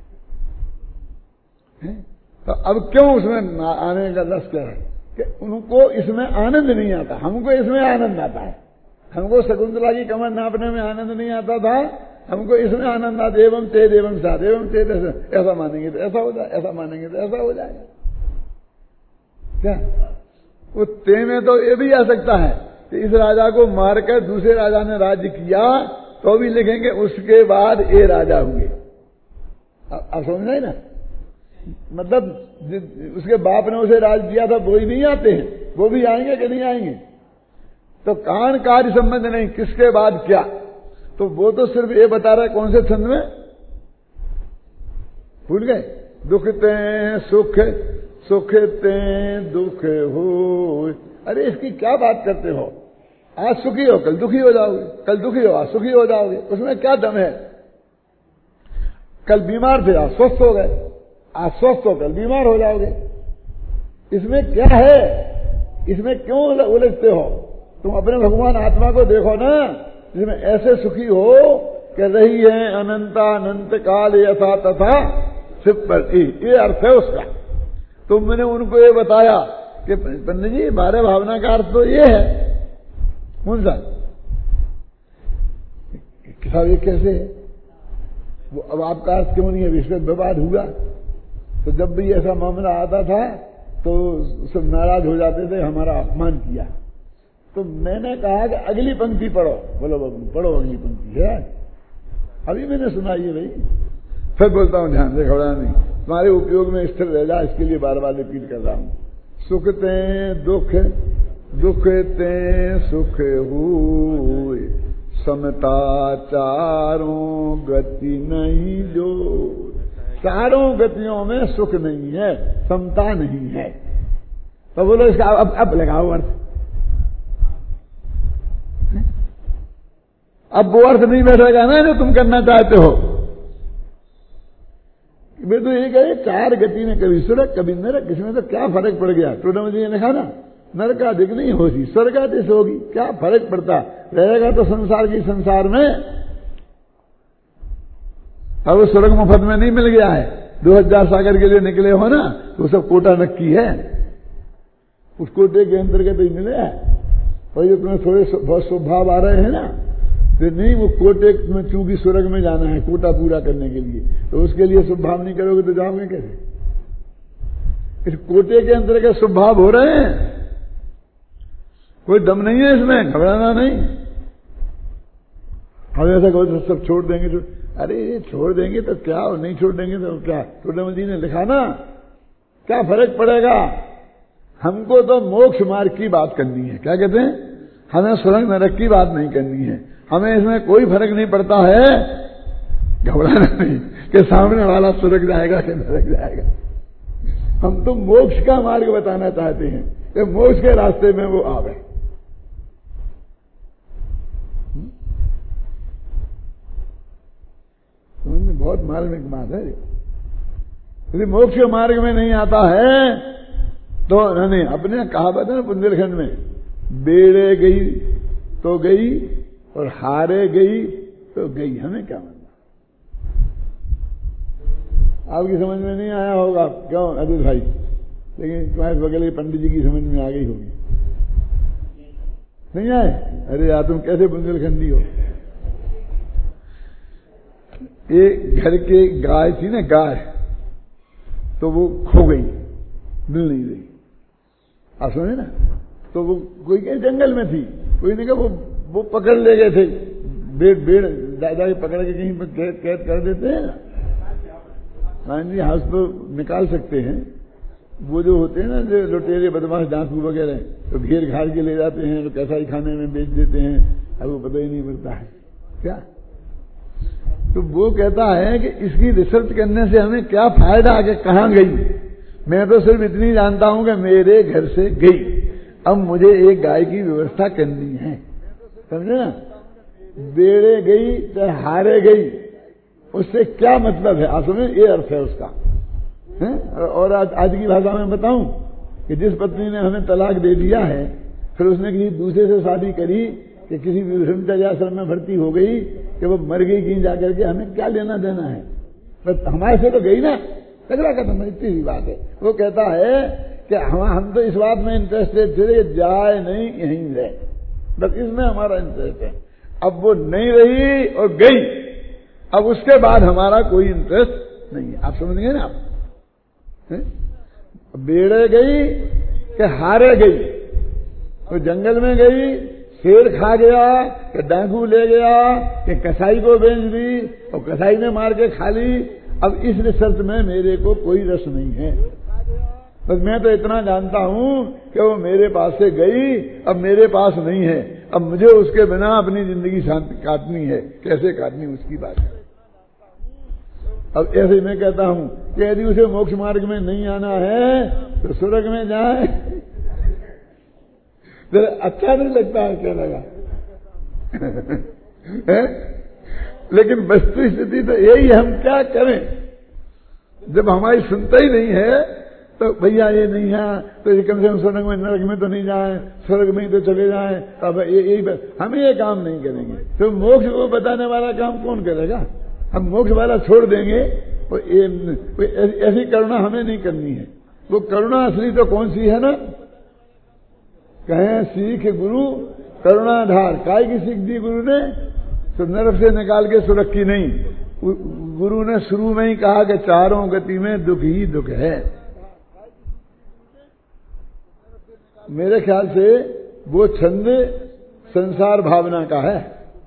तो अब क्यों उसमें आने का रस क्या है कि उनको इसमें आनंद नहीं आता, हमको इसमें आनंद आता है। हमको शकुंतला की कमर नापने में आनंद नहीं आता था, हमको इसमें आनंद आता, एवं तेज एवं सात एवं तेज, ऐसा मानेंगे तो ऐसा हो जाए, ऐसा मानेंगे तो ऐसा हो जाएगा। क्या वो ते में तो ये भी आ सकता है कि इस राजा को मारकर दूसरे राजा ने राज्य किया, तो भी लिखेंगे उसके बाद ये राजा हुए। आप समझ रहे ना, मतलब उसके बाप ने उसे राज दिया था वो ही नहीं आते हैं, वो भी आएंगे कि नहीं आएंगे। तो कान कार्य संबंध नहीं, किसके बाद क्या, तो वो तो सिर्फ ये बता रहा है कौन से छंद में, भूल गए। दुखते सुख सुखते दुख हो। अरे इसकी क्या बात करते हो, आज सुखी हो कल दुखी हो जाओगे, कल दुखी हो आज सुखी हो जाओगे, उसमें क्या दम है। कल बीमार थे आज स्वस्थ हो गए, आज स्वस्थ हो कल बीमार हो जाओगे, इसमें क्या है, इसमें क्यों उलझते हो। तुम अपने भगवान आत्मा को देखो ना, जिसमें ऐसे सुखी हो कि रही है अनंत काल यथा तथा सिप पर, ये अर्थ है उसका। तो मैंने उनको ये बताया कि पंडित जी बारह भावना का अर्थ तो ये है। कौन सा साहब, ये कैसे है वो, अब आपका अर्थ क्यों नहीं है, विश्व विवाद हुआ। तो जब भी ऐसा मामला आता था तो सब नाराज हो जाते थे, हमारा अपमान किया। तो मैंने कहा कि अगली पंक्ति पढ़ो। बोलो बाबू पढ़ो अगली पंक्ति है, अभी मैंने सुनाई है भाई। फिर बोलता हूं ध्यान से, घबरा नहीं, तुम्हारे उपयोग में स्थिर रह जा, इसके लिए बार बार रिपीट कर रहा हूं। सुखते दुख दुखते सुख हुए, समता चारों गति नहीं जो। चारों गतियों में सुख नहीं है, समता नहीं है। तो बोलो इसका अब लगाओ अर्थ। अब वो अर्थ नहीं बैठेगा ना जो तुम करना चाहते हो। वे तो ये कहे चार गति में, कभी स्वर्ग कभी नरक, इसमें तो क्या फर्क पड़ गया। टूर्नामेंट ने लिखा ना, नरकाधिक नहीं होगी स्वर्गाधिक होगी, क्या फर्क पड़ता, रहेगा तो संसार की संसार में। अब वो स्वर्ग मुफ्त में नहीं मिल गया है, 2000 सागर के लिए निकले हो ना, तो सब कोटा नक्की है, उस कोटे के अंतर्गत ही मिले है। और ये तुम्हें थोड़े बहुत स्वभाव आ रहे हैं ना, तो नहीं वो कोटे में चूंकि स्वर्ग में जाना है कोटा पूरा करने के लिए, तो उसके लिए स्वभाव नहीं करोगे तो जाओगे कैसे। इस कोटे के अंतर्गत स्वभाव हो रहे हैं, कोई दम नहीं है इसमें, घबराना नहीं। हम ऐसा कहो तो सब छोड़ देंगे, तो अरे ये छोड़ देंगे तो क्या, और नहीं छोड़ देंगे तो क्या। टूर्नामेंट जी ने लिखा ना, क्या फर्क पड़ेगा। हमको तो मोक्ष मार्ग की बात करनी है, क्या कहते हैं, हमें स्वर्ग नरक की बात नहीं करनी है। हमें इसमें कोई फर्क नहीं पड़ता है, घबराना नहीं कि सामने वाला स्वर्ग जाएगा कि नरक जाएगा। हम तो मोक्ष का मार्ग बताना चाहते हैं कि मोक्ष के रास्ते में वो आवे। बहुत मार्मिक बात है। यदि मोक्ष के मार्ग में नहीं आता है तो नहीं, अपने कहावत है ना बुंदेलखंड में, बेड़े गई तो गई और हारे गई तो गई। हमें क्या मानना, आपकी समझ में नहीं आया होगा क्यों अदिल भाई, लेकिन तुम्हारे बगल के पंडित जी की समझ में आ गई होगी। नहीं आए, अरे यार तुम कैसे बुंदेलखंडी हो। ये घर के गाय थी ना, गाय, तो वो खो गई, मिल नहीं रही। आप समझे ना, तो वो कोई कहीं जंगल में थी, कोई ने कहा वो पकड़ ले गए थे, बेड़ दादा के पकड़ के कहीं पर कैद कर देते हैं ना। हाँ जी, हाथ तो निकाल सकते हैं। वो जो होते हैं ना जो लुटेरे बदमाश डाकू वगैरह, तो घेर घार के ले जाते हैं, तो कसाई खाने में बेच देते हैं, अब वो पता ही नहीं पड़ता है क्या। तो वो कहता है कि इसकी रिसर्च करने से हमें क्या फायदा, आगे कहां गई। मैं तो सिर्फ इतनी जानता हूं कि मेरे घर से गई, अब मुझे एक गाय की व्यवस्था करनी है, समझे ना। बेड़े गई तो हारे गई, उससे क्या मतलब है, आप समझे, ये अर्थ है उसका है? और आज की भाषा में बताऊं कि जिस पत्नी ने हमें तलाक दे दिया है, फिर उसने किसी दूसरे से शादी करी कि किसी ब्रह्मचर्याश्रम में भर्ती हो गई कि वो मर गई कहीं जाकर के, हमें क्या लेना देना है, बस हमारे से तो गई ना, झगड़ा खत्म, इतनी सी बात है। वो कहता है कि हम तो इस बात में इंटरेस्टेड थे, जाए नहीं यहीं रहे, बस इसमें हमारा इंटरेस्ट है। अब वो नहीं रही और गई, अब उसके बाद हमारा कोई इंटरेस्ट नहीं है। आप समझ गए ना? आप बेड़े गई कि हारे गई, तो जंगल में गई, शेर खा गया कि डाकू ले गया कि कसाई को बेच दी और कसाई ने मार के खा ली। अब इस रिसर्च में मेरे को कोई रस नहीं है। बस मैं तो इतना जानता हूं कि वो मेरे पास से गई, अब मेरे पास नहीं है, अब मुझे उसके बिना अपनी जिंदगी काटनी है। कैसे काटनी उसकी बात है। अब ऐसे मैं कहता हूं कि यदि उसे मोक्ष मार्ग में नहीं आना है तो स्वर्ग में जाए। जरा अच्छा नहीं लगता है क्या लगा? लेकिन वस्तु स्थिति तो यही है, हम क्या करें? जब हमारी सुनता ही नहीं है तो भैया ये नहीं है तो ये कम से कम स्वर्ग में, नरक में तो नहीं जाए, स्वर्ग में ही तो चले जाए। अब यही हम ये काम नहीं करेंगे तो मोक्ष को बताने वाला काम कौन करेगा? हम मोक्ष वाला छोड़ देंगे। ऐसी करुणा हमें नहीं करनी है। वो करुणा असली तो कौन सी है ना? कहें सीख गुरु करुणाधार, काय की सीख दी गुरु ने? तो नरक से निकाल के सुरख की नहीं। गुरु ने शुरू में ही कहा कि चारों गति में दुख ही दुख है। मेरे ख्याल से वो छंद संसार भावना का है।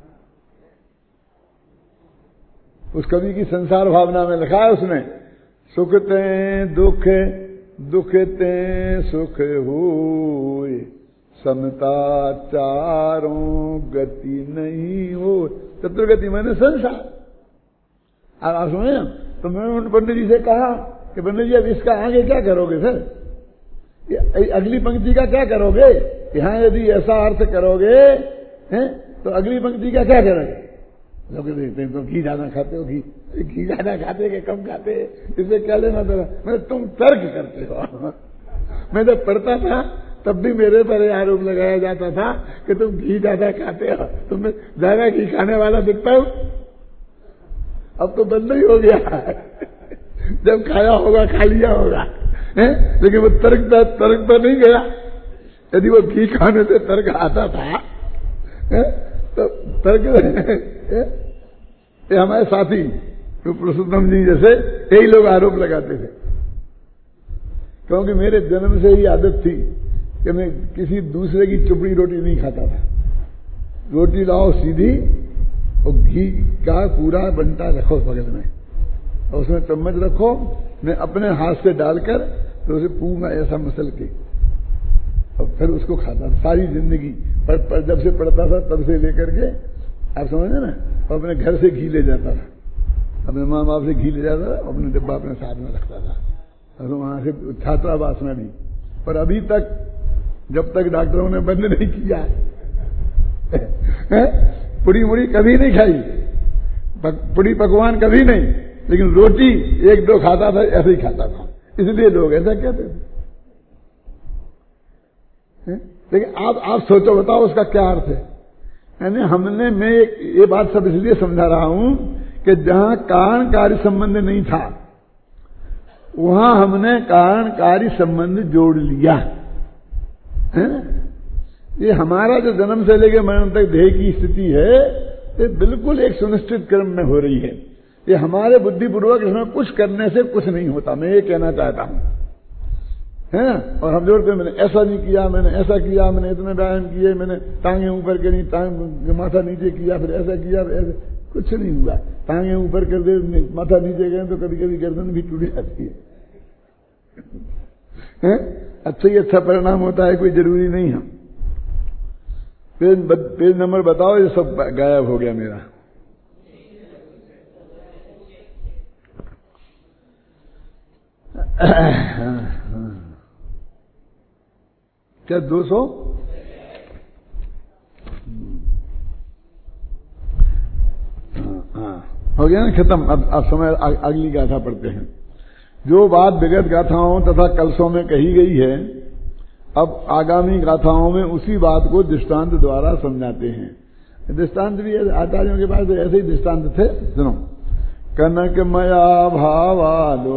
उस कवि की संसार भावना में लिखा है उसने, सुख ते दुख, दुख ते सुख होए, समता चारों गति नहीं हो। चतुर्गति मैंने संसार। आप सुने ना? तो मैंने उन पंडित जी से कहा कि पंडित जी अब इसका आगे क्या करोगे सर? अगली पंक्ति का क्या करोगे? यहां यदि ऐसा अर्थ करोगे हैं तो अगली पंक्ति का क्या करोगे? लोग देखते हैं तो घी ज्यादा खाते हो, घी ज्यादा खाते कि कम खाते, इससे क्या लेना तेरा? मैं तुम तर्क करते हो। मैं जब पढ़ता था तब भी मेरे पर आरोप लगाया जाता था कि तुम घी ज्यादा खाते हो, तुम्हें ज्यादा घी खाने वाला दिखता हूं। अब तो बंद ही हो गया। जब खाया होगा खा लिया होगा, लेकिन वो तर्क पर नहीं गया। यदि वो घी खाने से तर्क आता था तो तर्क ये हमारे साथी तो पुरुषोत्तम जी जैसे यही लोग आरोप लगाते थे। क्योंकि मेरे जन्म से ही आदत थी कि मैं किसी दूसरे की चुपड़ी रोटी नहीं खाता था। रोटी लाओ सीधी और घी का पूरा बंटा रखो बगल में और उसमें चम्मच रखो, मैं अपने हाथ से डालकर तो उसे पूरा ऐसा मसल के और फिर उसको खाता था सारी जिंदगी। पर जब से पढ़ता था तब से लेकर के, आप समझे ना? और अपने घर से घी ले जाता था, अपने माँ बाप से घी ले जाता था, अपने डिब्बा अपने साथ में रखता था और वहां से छात्रावास में भी। पर अभी तक जब तक डॉक्टरों ने बंद नहीं किया पुड़ी मुड़ी कभी नहीं खाई, पुड़ी पकवान कभी नहीं, लेकिन रोटी एक दो खाता था, ऐसे ही खाता था। इसलिए लोग ऐसा कहते थे। लेकिन आप सोचो, बताओ उसका क्या अर्थ है? यानी मैं ये बात सब इसलिए समझा रहा हूं कि जहां कारण कार्य संबंध नहीं था वहां हमने कारण कार्य संबंध जोड़ लिया है। ये हमारा जो जन्म से लेकर मरण तक देह की स्थिति है ये बिल्कुल एक सुनिश्चित क्रम में हो रही है। ये हमारे बुद्धिपूर्वक इसमें कुछ करने से कुछ नहीं होता, मैं ये कहना चाहता हूं है। और हम जोड़ते मैंने ऐसा नहीं किया, मैंने ऐसा किया, मैंने इतने व्यायाम किए, मैंने टांगे ऊपर करी, माथा नीचे किया, फिर ऐसा किया, फिर ऐसा, कुछ नहीं हुआ। टांगे ऊपर कर दे, माथा नीचे गए तो कभी कभी गर्दन भी टूट जाती है। अच्छा ही अच्छा परिणाम होता है, कोई जरूरी नहीं है। पेज नंबर बताओ, ये सब गायब हो गया मेरा। क्या 200? हो गया ना खत्म। अब समय अगली गाथा पढ़ते हैं। जो बात विगत गाथाओं तथा कलशों में कही गई है, अब आगामी गाथाओं में उसी बात को दृष्टांत द्वारा समझाते हैं। दृष्टांत भी आचार्यों के पास ऐसे ही दृष्टांत थे। सुनो, कनक मया भावालो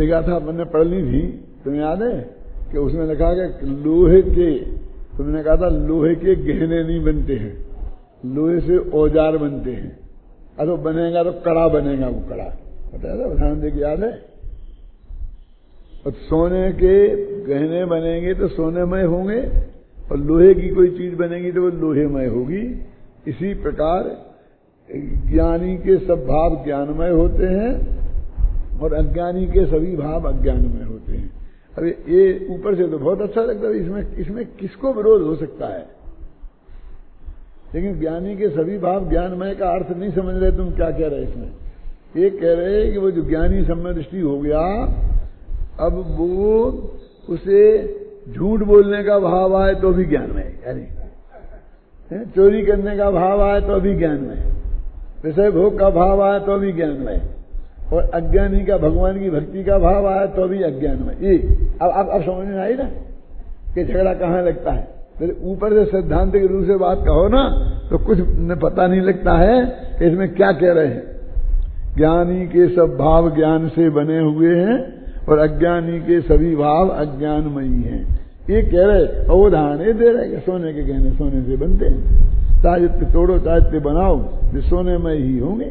पहली गाथा अपन ने पढ़ ली थी, तुम्हें याद है कि उसमें लिखा कि लोहे के, तुमने कहा था लोहे के गहने नहीं बनते हैं, लोहे से औजार बनते हैं। अरे बनेगा तो कड़ा बनेगा, वो कड़ा पता है, उदाहरण देके याद है। और सोने के गहने बनेंगे तो सोनेमय होंगे, और लोहे की कोई चीज बनेगी तो वो लोहेमय होगी। इसी प्रकार ज्ञानी के सब भाव ज्ञानमय होते हैं और अज्ञानी के सभी भाव अज्ञानमय होते हैं। अब ये ऊपर से तो बहुत अच्छा लगता है, इसमें किसको विरोध हो सकता है, लेकिन ज्ञानी के सभी भाव ज्ञानमय का अर्थ नहीं समझ रहे। तुम क्या कह रहे इसमें? ये कह रहे कि वो जो ज्ञानी सम्य दृष्टि हो गया, अब वो उसे झूठ बोलने का भाव आए तो भी ज्ञानमय, यानी चोरी करने का भाव आए तो भी ज्ञानमय, विषय भोग का भाव आए तो भी ज्ञानमय, और अज्ञानी का भगवान की भक्ति का भाव आए तो भी अज्ञानमय। ये अब समझ में आई ना कि झगड़ा कहाँ लगता है। ऊपर से सिद्धांत के रूप से बात कहो ना तो कुछ पता नहीं लगता है कि इसमें क्या कह रहे हैं। ज्ञानी के सब भाव ज्ञान से बने हुए हैं और अज्ञानी के सभी भाव अज्ञानमयी हैं, ये कह रहे। और उदाहरण दे रहे कि सोने के गहने सोने से बनते हैं, चाहे तोड़ो चाहे बनाओ, ये सोनेमय ही होंगे।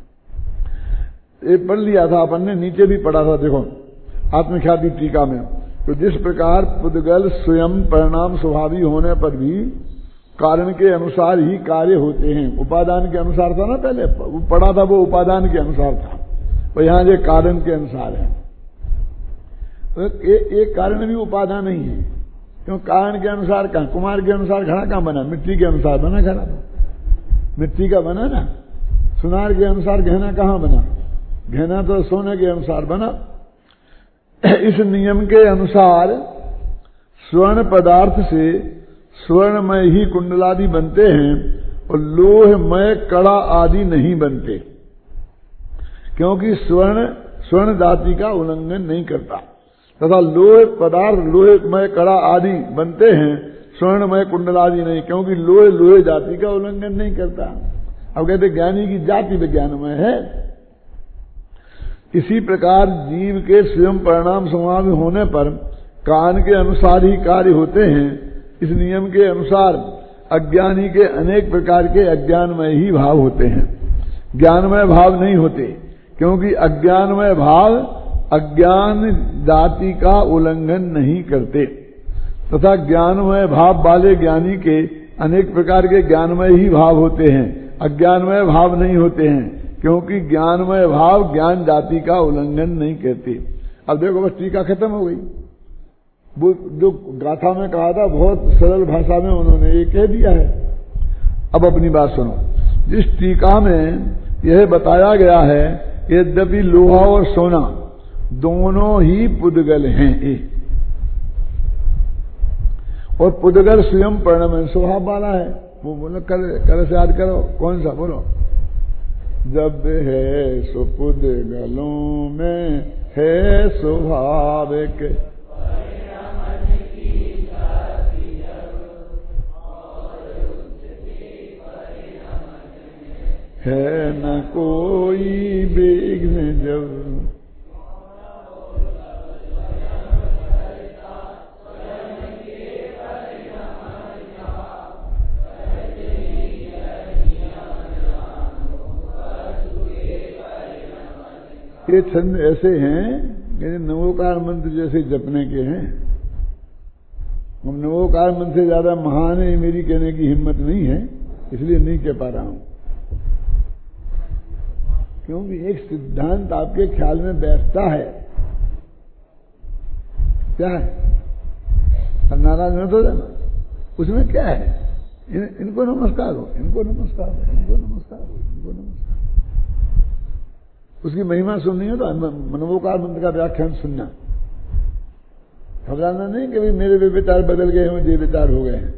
ये पढ़ लिया था अपन ने, नीचे भी पढ़ा था, देखो आत्मख्याति टीका में। तो जिस प्रकार पुद्गल स्वयं परिणाम स्वभावी होने पर भी कारण के अनुसार ही कार्य होते हैं, उपादान के अनुसार था ना, पहले वो पढ़ा था, वो उपादान के अनुसार था, और यहां ये कारण के अनुसार है। एक कारण भी उपादान नहीं है, क्यों? कारण के अनुसार कहां? कुमार के अनुसार घड़ा कहां बना? मिट्टी के अनुसार बना घड़ा, मिट्टी का बना ना। सुनार के अनुसार गहना कहां बना? गहना तो सोने के अनुसार बना। इस नियम के अनुसार स्वर्ण पदार्थ से स्वर्णमय ही कुंडलादि बनते हैं और लोहमय कड़ा आदि नहीं बनते, क्योंकि स्वर्ण जाति का उल्लंघन नहीं करता, तथा लोह पदार्थ लोहमय कड़ा आदि बनते हैं, स्वर्णमय कुंडलादि नहीं, क्योंकि लोहे जाति का उल्लंघन नहीं करता। अब कहते ज्ञानी की जाति विज्ञानमय है। इसी प्रकार जीव के स्वयं परिणाम स्वभाव होने पर कान के अनुसार ही कार्य होते हैं। इस नियम के अनुसार अज्ञानी के अनेक प्रकार के अज्ञानमय ही भाव होते हैं, ज्ञानमय भाव नहीं होते, क्योंकि अज्ञानमय भाव अज्ञान जाति का उल्लंघन नहीं करते, तथा ज्ञानमय भाव वाले ज्ञानी के अनेक प्रकार के ज्ञानमय ही भाव होते हैं, अज्ञानमय भाव नहीं होते हैं, क्योंकि ज्ञानमय भाव ज्ञान जाति का उल्लंघन नहीं करते। अब देखो बस टीका खत्म हो गई। वो जो गाथा में कहा था बहुत सरल भाषा में उन्होंने ये कह दिया है। अब अपनी बात सुनो। जिस टीका में यह बताया गया है, यद्यपि लोहा और सोना दोनों ही पुद्गल हैं, और पुद्गल स्वयं परिणाम स्वभाव वाला है। वो बोलो कर से याद करो, कौन सा बोलो? जब है सो पुद्गलों में है स्वाभाविक, है न कोई विघ्न जब, ये छंद ऐसे हैं कि नवोकार मंत्र जैसे जपने के हैं। हम नवोकार मंत्र से ज्यादा महान है मेरी कहने की हिम्मत नहीं है, इसलिए नहीं कह पा रहा हूं, क्योंकि एक सिद्धांत आपके ख्याल में बैठता है। क्या है? अब नाराज मत हो जाना, उसमें क्या है? इनको नमस्कार हो, इनको नमस्कार हो, इनको नमस्कार हो, इनको नमस्कार। उसकी महिमा सुननी है तो नवोकार मंत्र का व्याख्यान सुनना, घबराना नहीं कि भाई मेरे भी विचार बदल गए हैं, ये विचार हो गए हैं।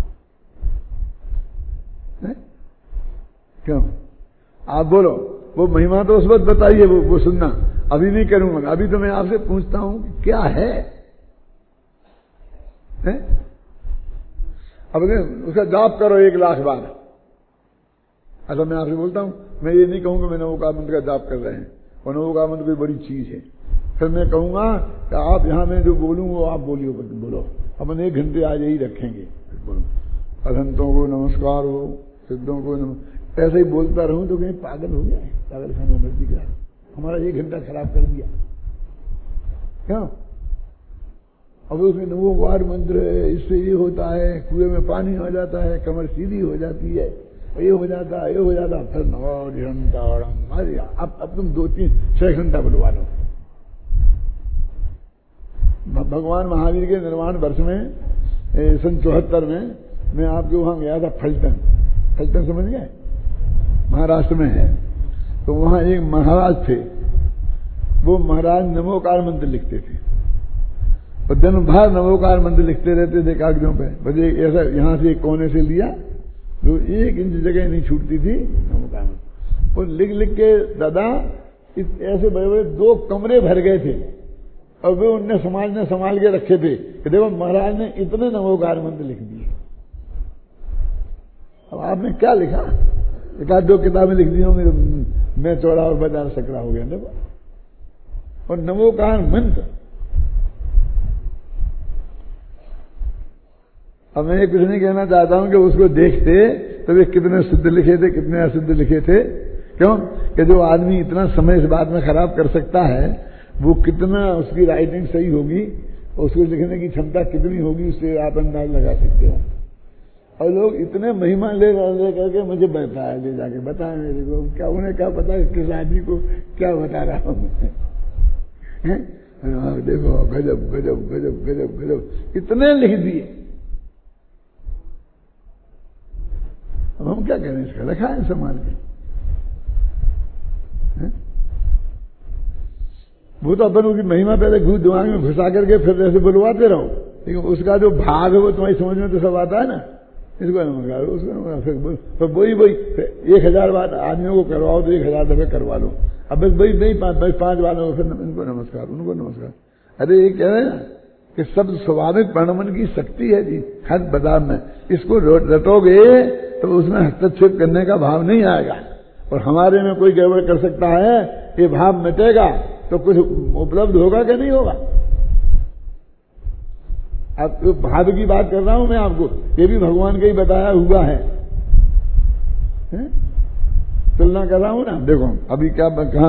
क्यों? आप बोलो, वो महिमा तो उस वक्त बताइए, वो सुनना। अभी नहीं करूंगा, अभी तो मैं आपसे पूछता हूं कि क्या है? अब उसका जाप करो 1 लाख बार। अच्छा मैं आपसे बोलता हूं, मैं ये नहीं कहूंगा मैं नवोकार मंत्र का जाप कर रहे हैं, और नवोकार मंत्र कोई बड़ी चीज है, फिर मैं कहूंगा कि आप यहाँ मैं जो बोलूँ वो आप बोलो। अपन 1 घंटे आज यही रखेंगे, बोलो अनंतों को नमस्कार हो, सिद्धों को नमस्कार, ऐसे ही बोलता रहूं तो कहीं पागल हो गया है, पागल खाने मर्जी का हमारा 1 घंटा खराब कर दिया क्यों? अब उसमें नमोकार मंत्र है, इससे ये होता है, कुएं में पानी हो जाता है, कमर सीधी हो जाती है, ये हो जाता है, ये हो जाता है, फिर अब तुम 2-3-6 घंटा बुलवा लो। भगवान महावीर के निर्वाण वर्ष में सन 74 में मैं आपके वहां गया था, फलटन समझ गए, महाराष्ट्र में है। तो वहां एक महाराज थे, वो महाराज नमोकार मंत्र लिखते थे और दिन भर नमोकार मंत्र लिखते रहते थे कागजों पे। बस ऐसा यहां से एक कोने से लिया तो 1 इंच जगह नहीं छूटती थी नमोकार मंत्र, और लिख लिख के दादा ऐसे बड़े बड़े 2 कमरे भर गए थे और वे उनने समाज ने संभाल के रखे थे कि देखो महाराज ने इतने नमोकार मंत्र लिख दिए। अब आपने क्या लिखा, 1-2 किताबें लिख दी होंगी, मैं चौड़ा और बाजार सकरा हो गया देखो। और नमोकार मंत्र, अब मैं ये कुछ नहीं कहना चाहता हूं कि उसको देखते तो वे कितने शुद्ध लिखे थे, कितने अशुद्ध लिखे थे। क्यों कि जो आदमी इतना समय इस बात में खराब कर सकता है, वो कितना उसकी राइटिंग सही होगी, उसको लिखने की क्षमता कितनी होगी, उससे आप अंदाज लगा सकते हो। और लोग इतने महिमा ले करके मुझे बताया, ले जाके बताया मेरे को, क्या उन्हें क्या पता किस आदमी को क्या बता रहा हूं मैं। देखो गजब गजब गजब गजब गजब इतने लिख दिए। अब हम क्या करें, इसका रखा है संभाल के। वो तो अपन उसकी महिमा पहले घुस दिमाग में घुसा करके फिर ऐसे बुलवाते रहो, लेकिन उसका जो भाग है वो तुम्हारी समझ में तो सब आता है ना। इसको नमस्कार, उसको नमस्कार, फिर वही 1000 बार आदमियों को करवाओ तो 1000 दफे करवा लो। अब बस वही नहीं 5 बार फिर इनको नमस्कार, उनको नमस्कार। अरे ये कह रहे हैं ना कि शब्द स्वाभाविक प्रणमन की शक्ति है जी हर बाजार में, इसको रटोगे तो उसमें हस्तक्षेप करने का भाव नहीं आएगा, और हमारे में कोई गड़बड़ कर सकता है, ये भाव मिटेगा तो कुछ उपलब्ध होगा कि नहीं होगा। अब तो भाव की बात कर रहा हूं मैं आपको, ये भी भगवान का ही बताया हुआ है, तुलना कर रहा हूं ना। देखो अभी क्या कहा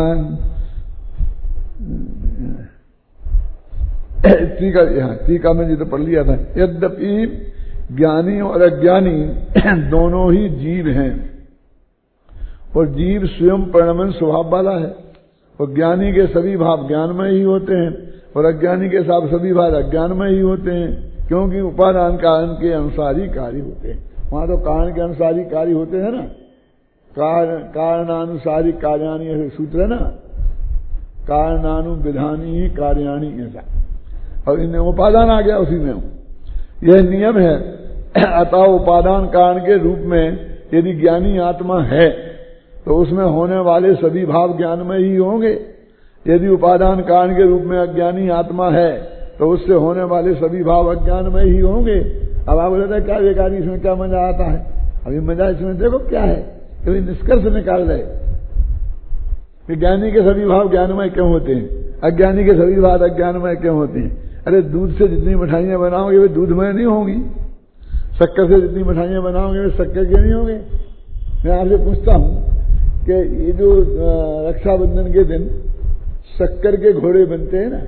टीका में जी तो पढ़ लिया था, यद्यपि ज्ञानी और अज्ञानी दोनों ही जीव हैं, और जीव स्वयं प्रणमन स्वभाव वाला है, और ज्ञानी के सभी भाव ज्ञानमय ही होते हैं, और अज्ञानी के साथ सभी भाव अज्ञानमय ही होते हैं, क्योंकि उपादान कारण के अनुसार ही कार्य होते हैं। वहां तो कारण के अनुसार ही कार्य होते हैं ना, कारणानुसारी कार्याणी ऐसे सूत्र है ना, कारणानुविधानी ही कार्याणी ऐसा, और इनमें उपादान आ गया उसी में। यह नियम है, अतः उपादान कारण के रूप में यदि ज्ञानी आत्मा है तो उसमें होने वाले सभी भाव ज्ञानमय ही होंगे। यदि उपादान कारण के रूप में अज्ञानी आत्मा है तो उससे होने वाले सभी भाव अज्ञानमय ही होंगे। अब आप बोलते हैं क्या बेकारी, इसमें क्या मजा आता है? अभी मजा इसमें देखो क्या है, कभी निष्कर्ष निकाल रहे कि ज्ञानी के सभी भाव ज्ञानमय क्यों होते हैं, अज्ञानी के सभी भाव अज्ञानमय क्यों होते हैं। अरे दूध से जितनी मिठाइयां बनाओगे वे दूधमय नहीं होंगी, शक्कर से जितनी मिठाइयां बनाओगे वे शक्कर के नहीं होंगे। मैं आपसे पूछता हूं कि ये जो रक्षाबंधन के दिन शक्कर के घोड़े बनते हैं ना,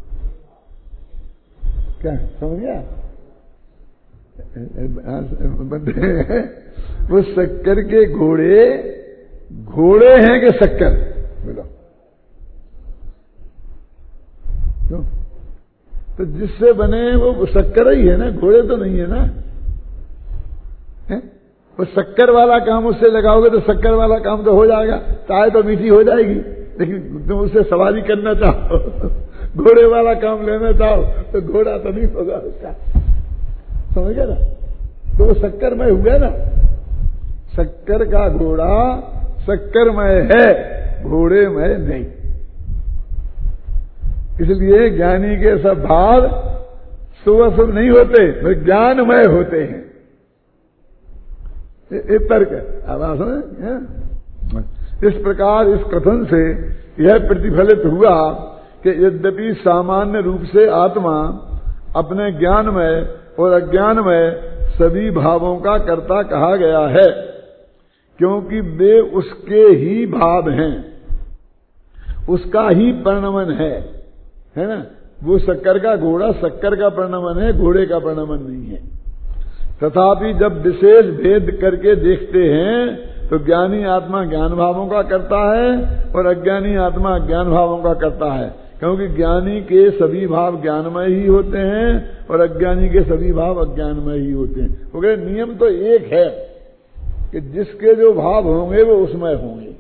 क्या समझ गया? बनते हैं वो शक्कर के घोड़े हैं कि शक्कर, बोलो क्यों? तो जिससे बने वो शक्कर ही है ना, घोड़े तो नहीं है ना। वो शक्कर वाला काम उससे लगाओगे तो शक्कर वाला काम तो हो जाएगा, चाय तो मीठी हो जाएगी, लेकिन तुम उससे सवारी करना चाहो, घोड़े वाला काम लेना चाहो तो घोड़ा तो नहीं होगा उसका, समझ गया ना। तो वो शक्करमय हुआ ना, शक्कर का घोड़ा शक्करमय है, घोड़ेमय नहीं। इसलिए ज्ञानी के सब भाव शुभ अशुभ नहीं होते, वे ज्ञानमय होते हैं। ये तर्क है। अब आप समझ, इस प्रकार इस कथन से यह प्रतिफलित हुआ कि यद्यपि सामान्य रूप से आत्मा अपने ज्ञानमय और अज्ञानमय सभी भावों का कर्ता कहा गया है, क्योंकि वे उसके ही भाव हैं, उसका ही परिणमन है ना। वो शक्कर का घोड़ा शक्कर का परिणमन है, घोड़े का परिणमन नहीं है। तथापि जब विशेष भेद करके देखते हैं तो ज्ञानी आत्मा ज्ञान भावों का करता है और अज्ञानी आत्मा अज्ञान भावों का करता है, क्योंकि ज्ञानी के सभी भाव ज्ञानमय ही होते हैं और अज्ञानी के सभी भाव अज्ञानमय ही होते हैं। क्योंकि नियम तो एक है कि जिसके जो भाव होंगे वो उसमें होंगे,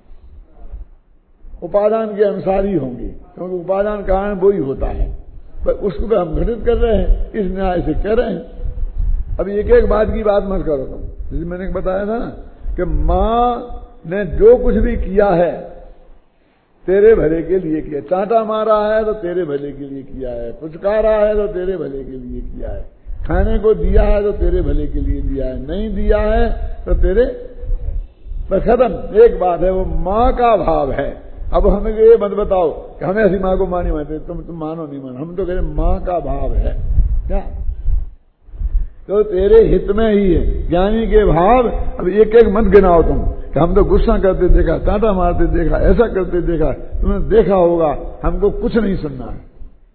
उपादान के अनुसार ही होंगे, क्योंकि उपादान कारण वो ही होता है। पर उसको हम घटित कर रहे हैं, इस न्याय से कह रहे हैं। अब एक एक बात की बात मत करो तुम। जैसे मैंने बताया था ना कि माँ ने जो कुछ भी किया है तेरे भले के लिए किया, चांटा मारा है तो तेरे भले के लिए किया है, पुचकारा है तो तेरे भले के लिए किया है, खाने को दिया है तो तेरे भले के लिए दिया है, नहीं दिया है तो तेरे बस खत्म। एक बात है, वो माँ का भाव है। अब हमें ये मत बताओ कि हमें ऐसी माँ को माँ नहीं मानते, तुम मानो नहीं मानो, हम तो कह रहे माँ का भाव है क्या, तो तेरे हित में ही है ज्ञानी के भाव। अब एक एक मत गिनाओ तुम कि हम तो गुस्सा करते देखा, टाटा मारते देखा, ऐसा करते देखा, तुमने देखा होगा, हमको कुछ नहीं सुनना है।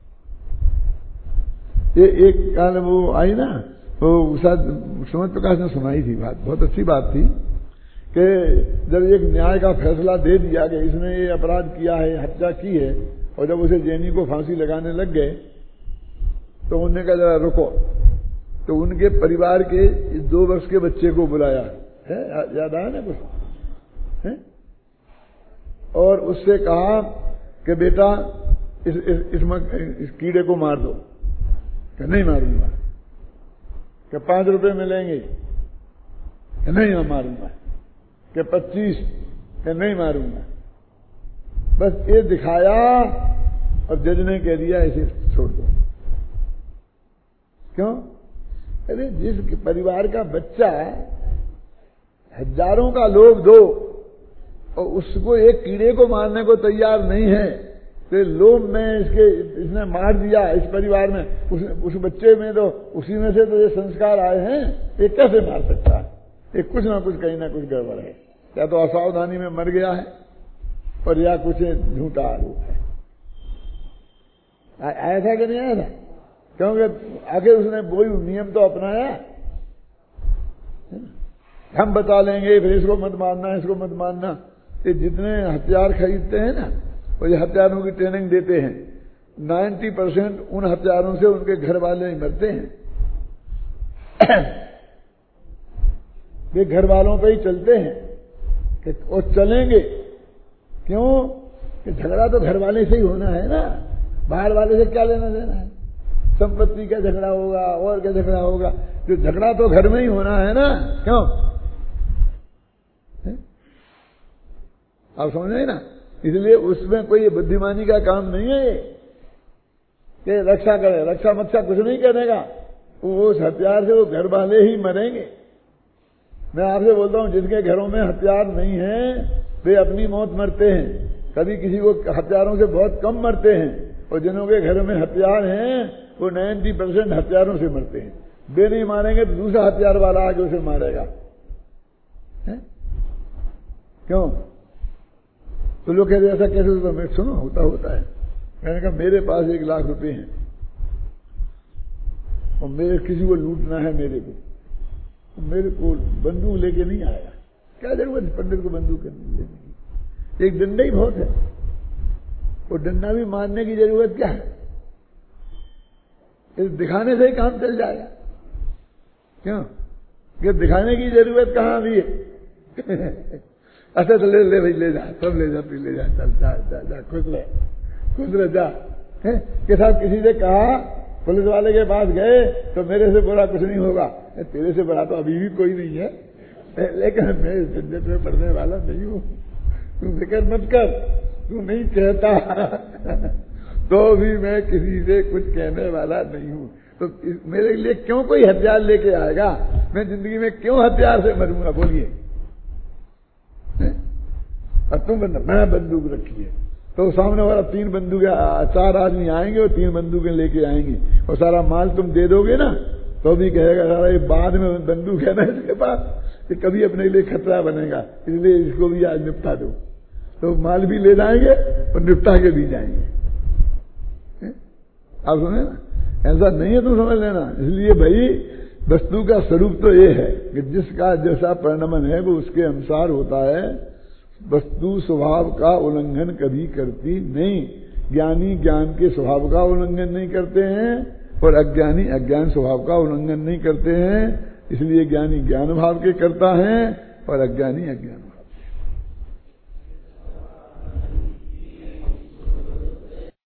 ये एक काल वो आई ना, वो शायद सुमन प्रकाश ने सुनाई थी बात, बहुत अच्छी बात थी कि जब एक न्याय का फैसला दे दिया कि इसने ये अपराध किया है, हत्या की है, और जब उसे जैनी को फांसी लगाने लग गए तो उन्होंने कहा जरा रुको, तो उनके परिवार के 2 वर्ष के बच्चे को बुलाया है, याद आया ना कुछ है? और उससे कहा कि बेटा इस कीड़े को मार दो, कि नहीं मारूंगा, कि 5 रुपए मिलेंगे, कि नहीं मैं मारूंगा, कि 25, कि नहीं मारूंगा। बस ये दिखाया और जज ने कह दिया इसे छोड़ दो। क्यों? अरे जिस परिवार का बच्चा हजारों का लोभ दो और उसको एक कीड़े को मारने को तैयार नहीं है, तो लोभ में इसने मार दिया इस परिवार में, उस बच्चे में तो उसी में से तो ये संस्कार आए हैं, ये कैसे मार सकता है? ये कुछ ना कुछ कहीं ना कुछ गड़बड़ है, या तो असावधानी में मर गया है और या कुछ झूठा आरोप है। आया था कि नहीं आया था? क्योंकि आखिर उसने वही नियम तो अपनाया, हम बता लेंगे फिर इसको मत मारना, इसको मत मारना। ये जितने हथियार खरीदते हैं ना, और ये हथियारों की ट्रेनिंग देते हैं, 90% उन हथियारों से उनके घर वाले ही मरते हैं। वे घर वालों पे ही चलते हैं और चलेंगे। क्यों? कि झगड़ा तो घर वाले से ही होना है ना, बाहर वाले से क्या लेना देना है? संपत्ति का झगड़ा होगा और क्या झगड़ा होगा, तो झगड़ा तो घर में ही होना है ना। क्यों? आप समझ रहे ना? इसलिए उसमें कोई बुद्धिमानी का काम नहीं है कि रक्षा करे, रक्षा मक्षा कुछ नहीं करेगा, उस हथियार से वो घर वाले ही मरेंगे। मैं आपसे बोलता हूं, जिनके घरों में हथियार नहीं है वे अपनी मौत मरते हैं, कभी किसी को हथियारों से बहुत कम मरते हैं, और जिनों के घरों में हथियार हैं वो 90% हथियारों से मरते हैं। वे नहीं मारेंगे तो दूसरा हथियार वाला आके उसे मारेगा है? क्यों? तो लोग कहते ऐसा कैसे होता? मैं सुनो होता है। मैंने कहा मेरे पास 1 लाख रुपए हैं और मेरे किसी को लूटना है, मेरे को बंदूक लेके नहीं आया, क्या जरूरत पंडित को बंदूक लेने की? एक डंडा ही बहुत है, और डंडा भी मारने की जरूरत क्या है? इस दिखाने से ही काम चल जाएगा। क्यों? कि दिखाने की जरूरत कहां भी है? अच्छा तो ले भाई, ले जा, सब ले जा, तू ले जा, चल जा खुश रह जा। कि साहब किसी ने कहा, पुलिस वाले के पास गए तो मेरे से बड़ा कुछ नहीं होगा। तेरे से बड़ा तो अभी भी कोई नहीं है, लेकिन मैं इस झंझट में पढ़ने वाला नहीं हूं, तू फिक्र मत कर, तू नहीं कहता तो भी मैं किसी से कुछ कहने वाला नहीं हूं। तो मेरे लिए क्यों कोई हथियार लेके आएगा? मैं जिंदगी में क्यों हथियार से मरूंगा? बोलिए। और तुम मैं बंदूक रखी है, तो सामने वाला 3 बंदूकें 4 आदमी आएंगे और 3 बंदूकें लेके आएंगी और सारा माल तुम दे दोगे ना तो भी कहेगा सारा ये बाद में बंदूक है ना इसके पास, ये कभी अपने लिए खतरा बनेगा, इसलिए इसको भी आज निपटा दो। तो माल भी ले जाएंगे और निपटा के भी जाएंगे। आप सुने ना, ऐसा नहीं है, तुम समझ लेना। इसलिए भाई वस्तु का स्वरूप तो ये है कि जिसका जैसा परिणमन है वो उसके अनुसार होता है। वस्तु स्वभाव का उल्लंघन कभी करती नहीं। ज्ञानी ज्ञान के स्वभाव का उल्लंघन नहीं करते हैं और अज्ञानी अज्ञान स्वभाव का उल्लंघन नहीं करते हैं। इसलिए ज्ञानी ज्ञान भाव के करता है और अज्ञानी अज्ञान।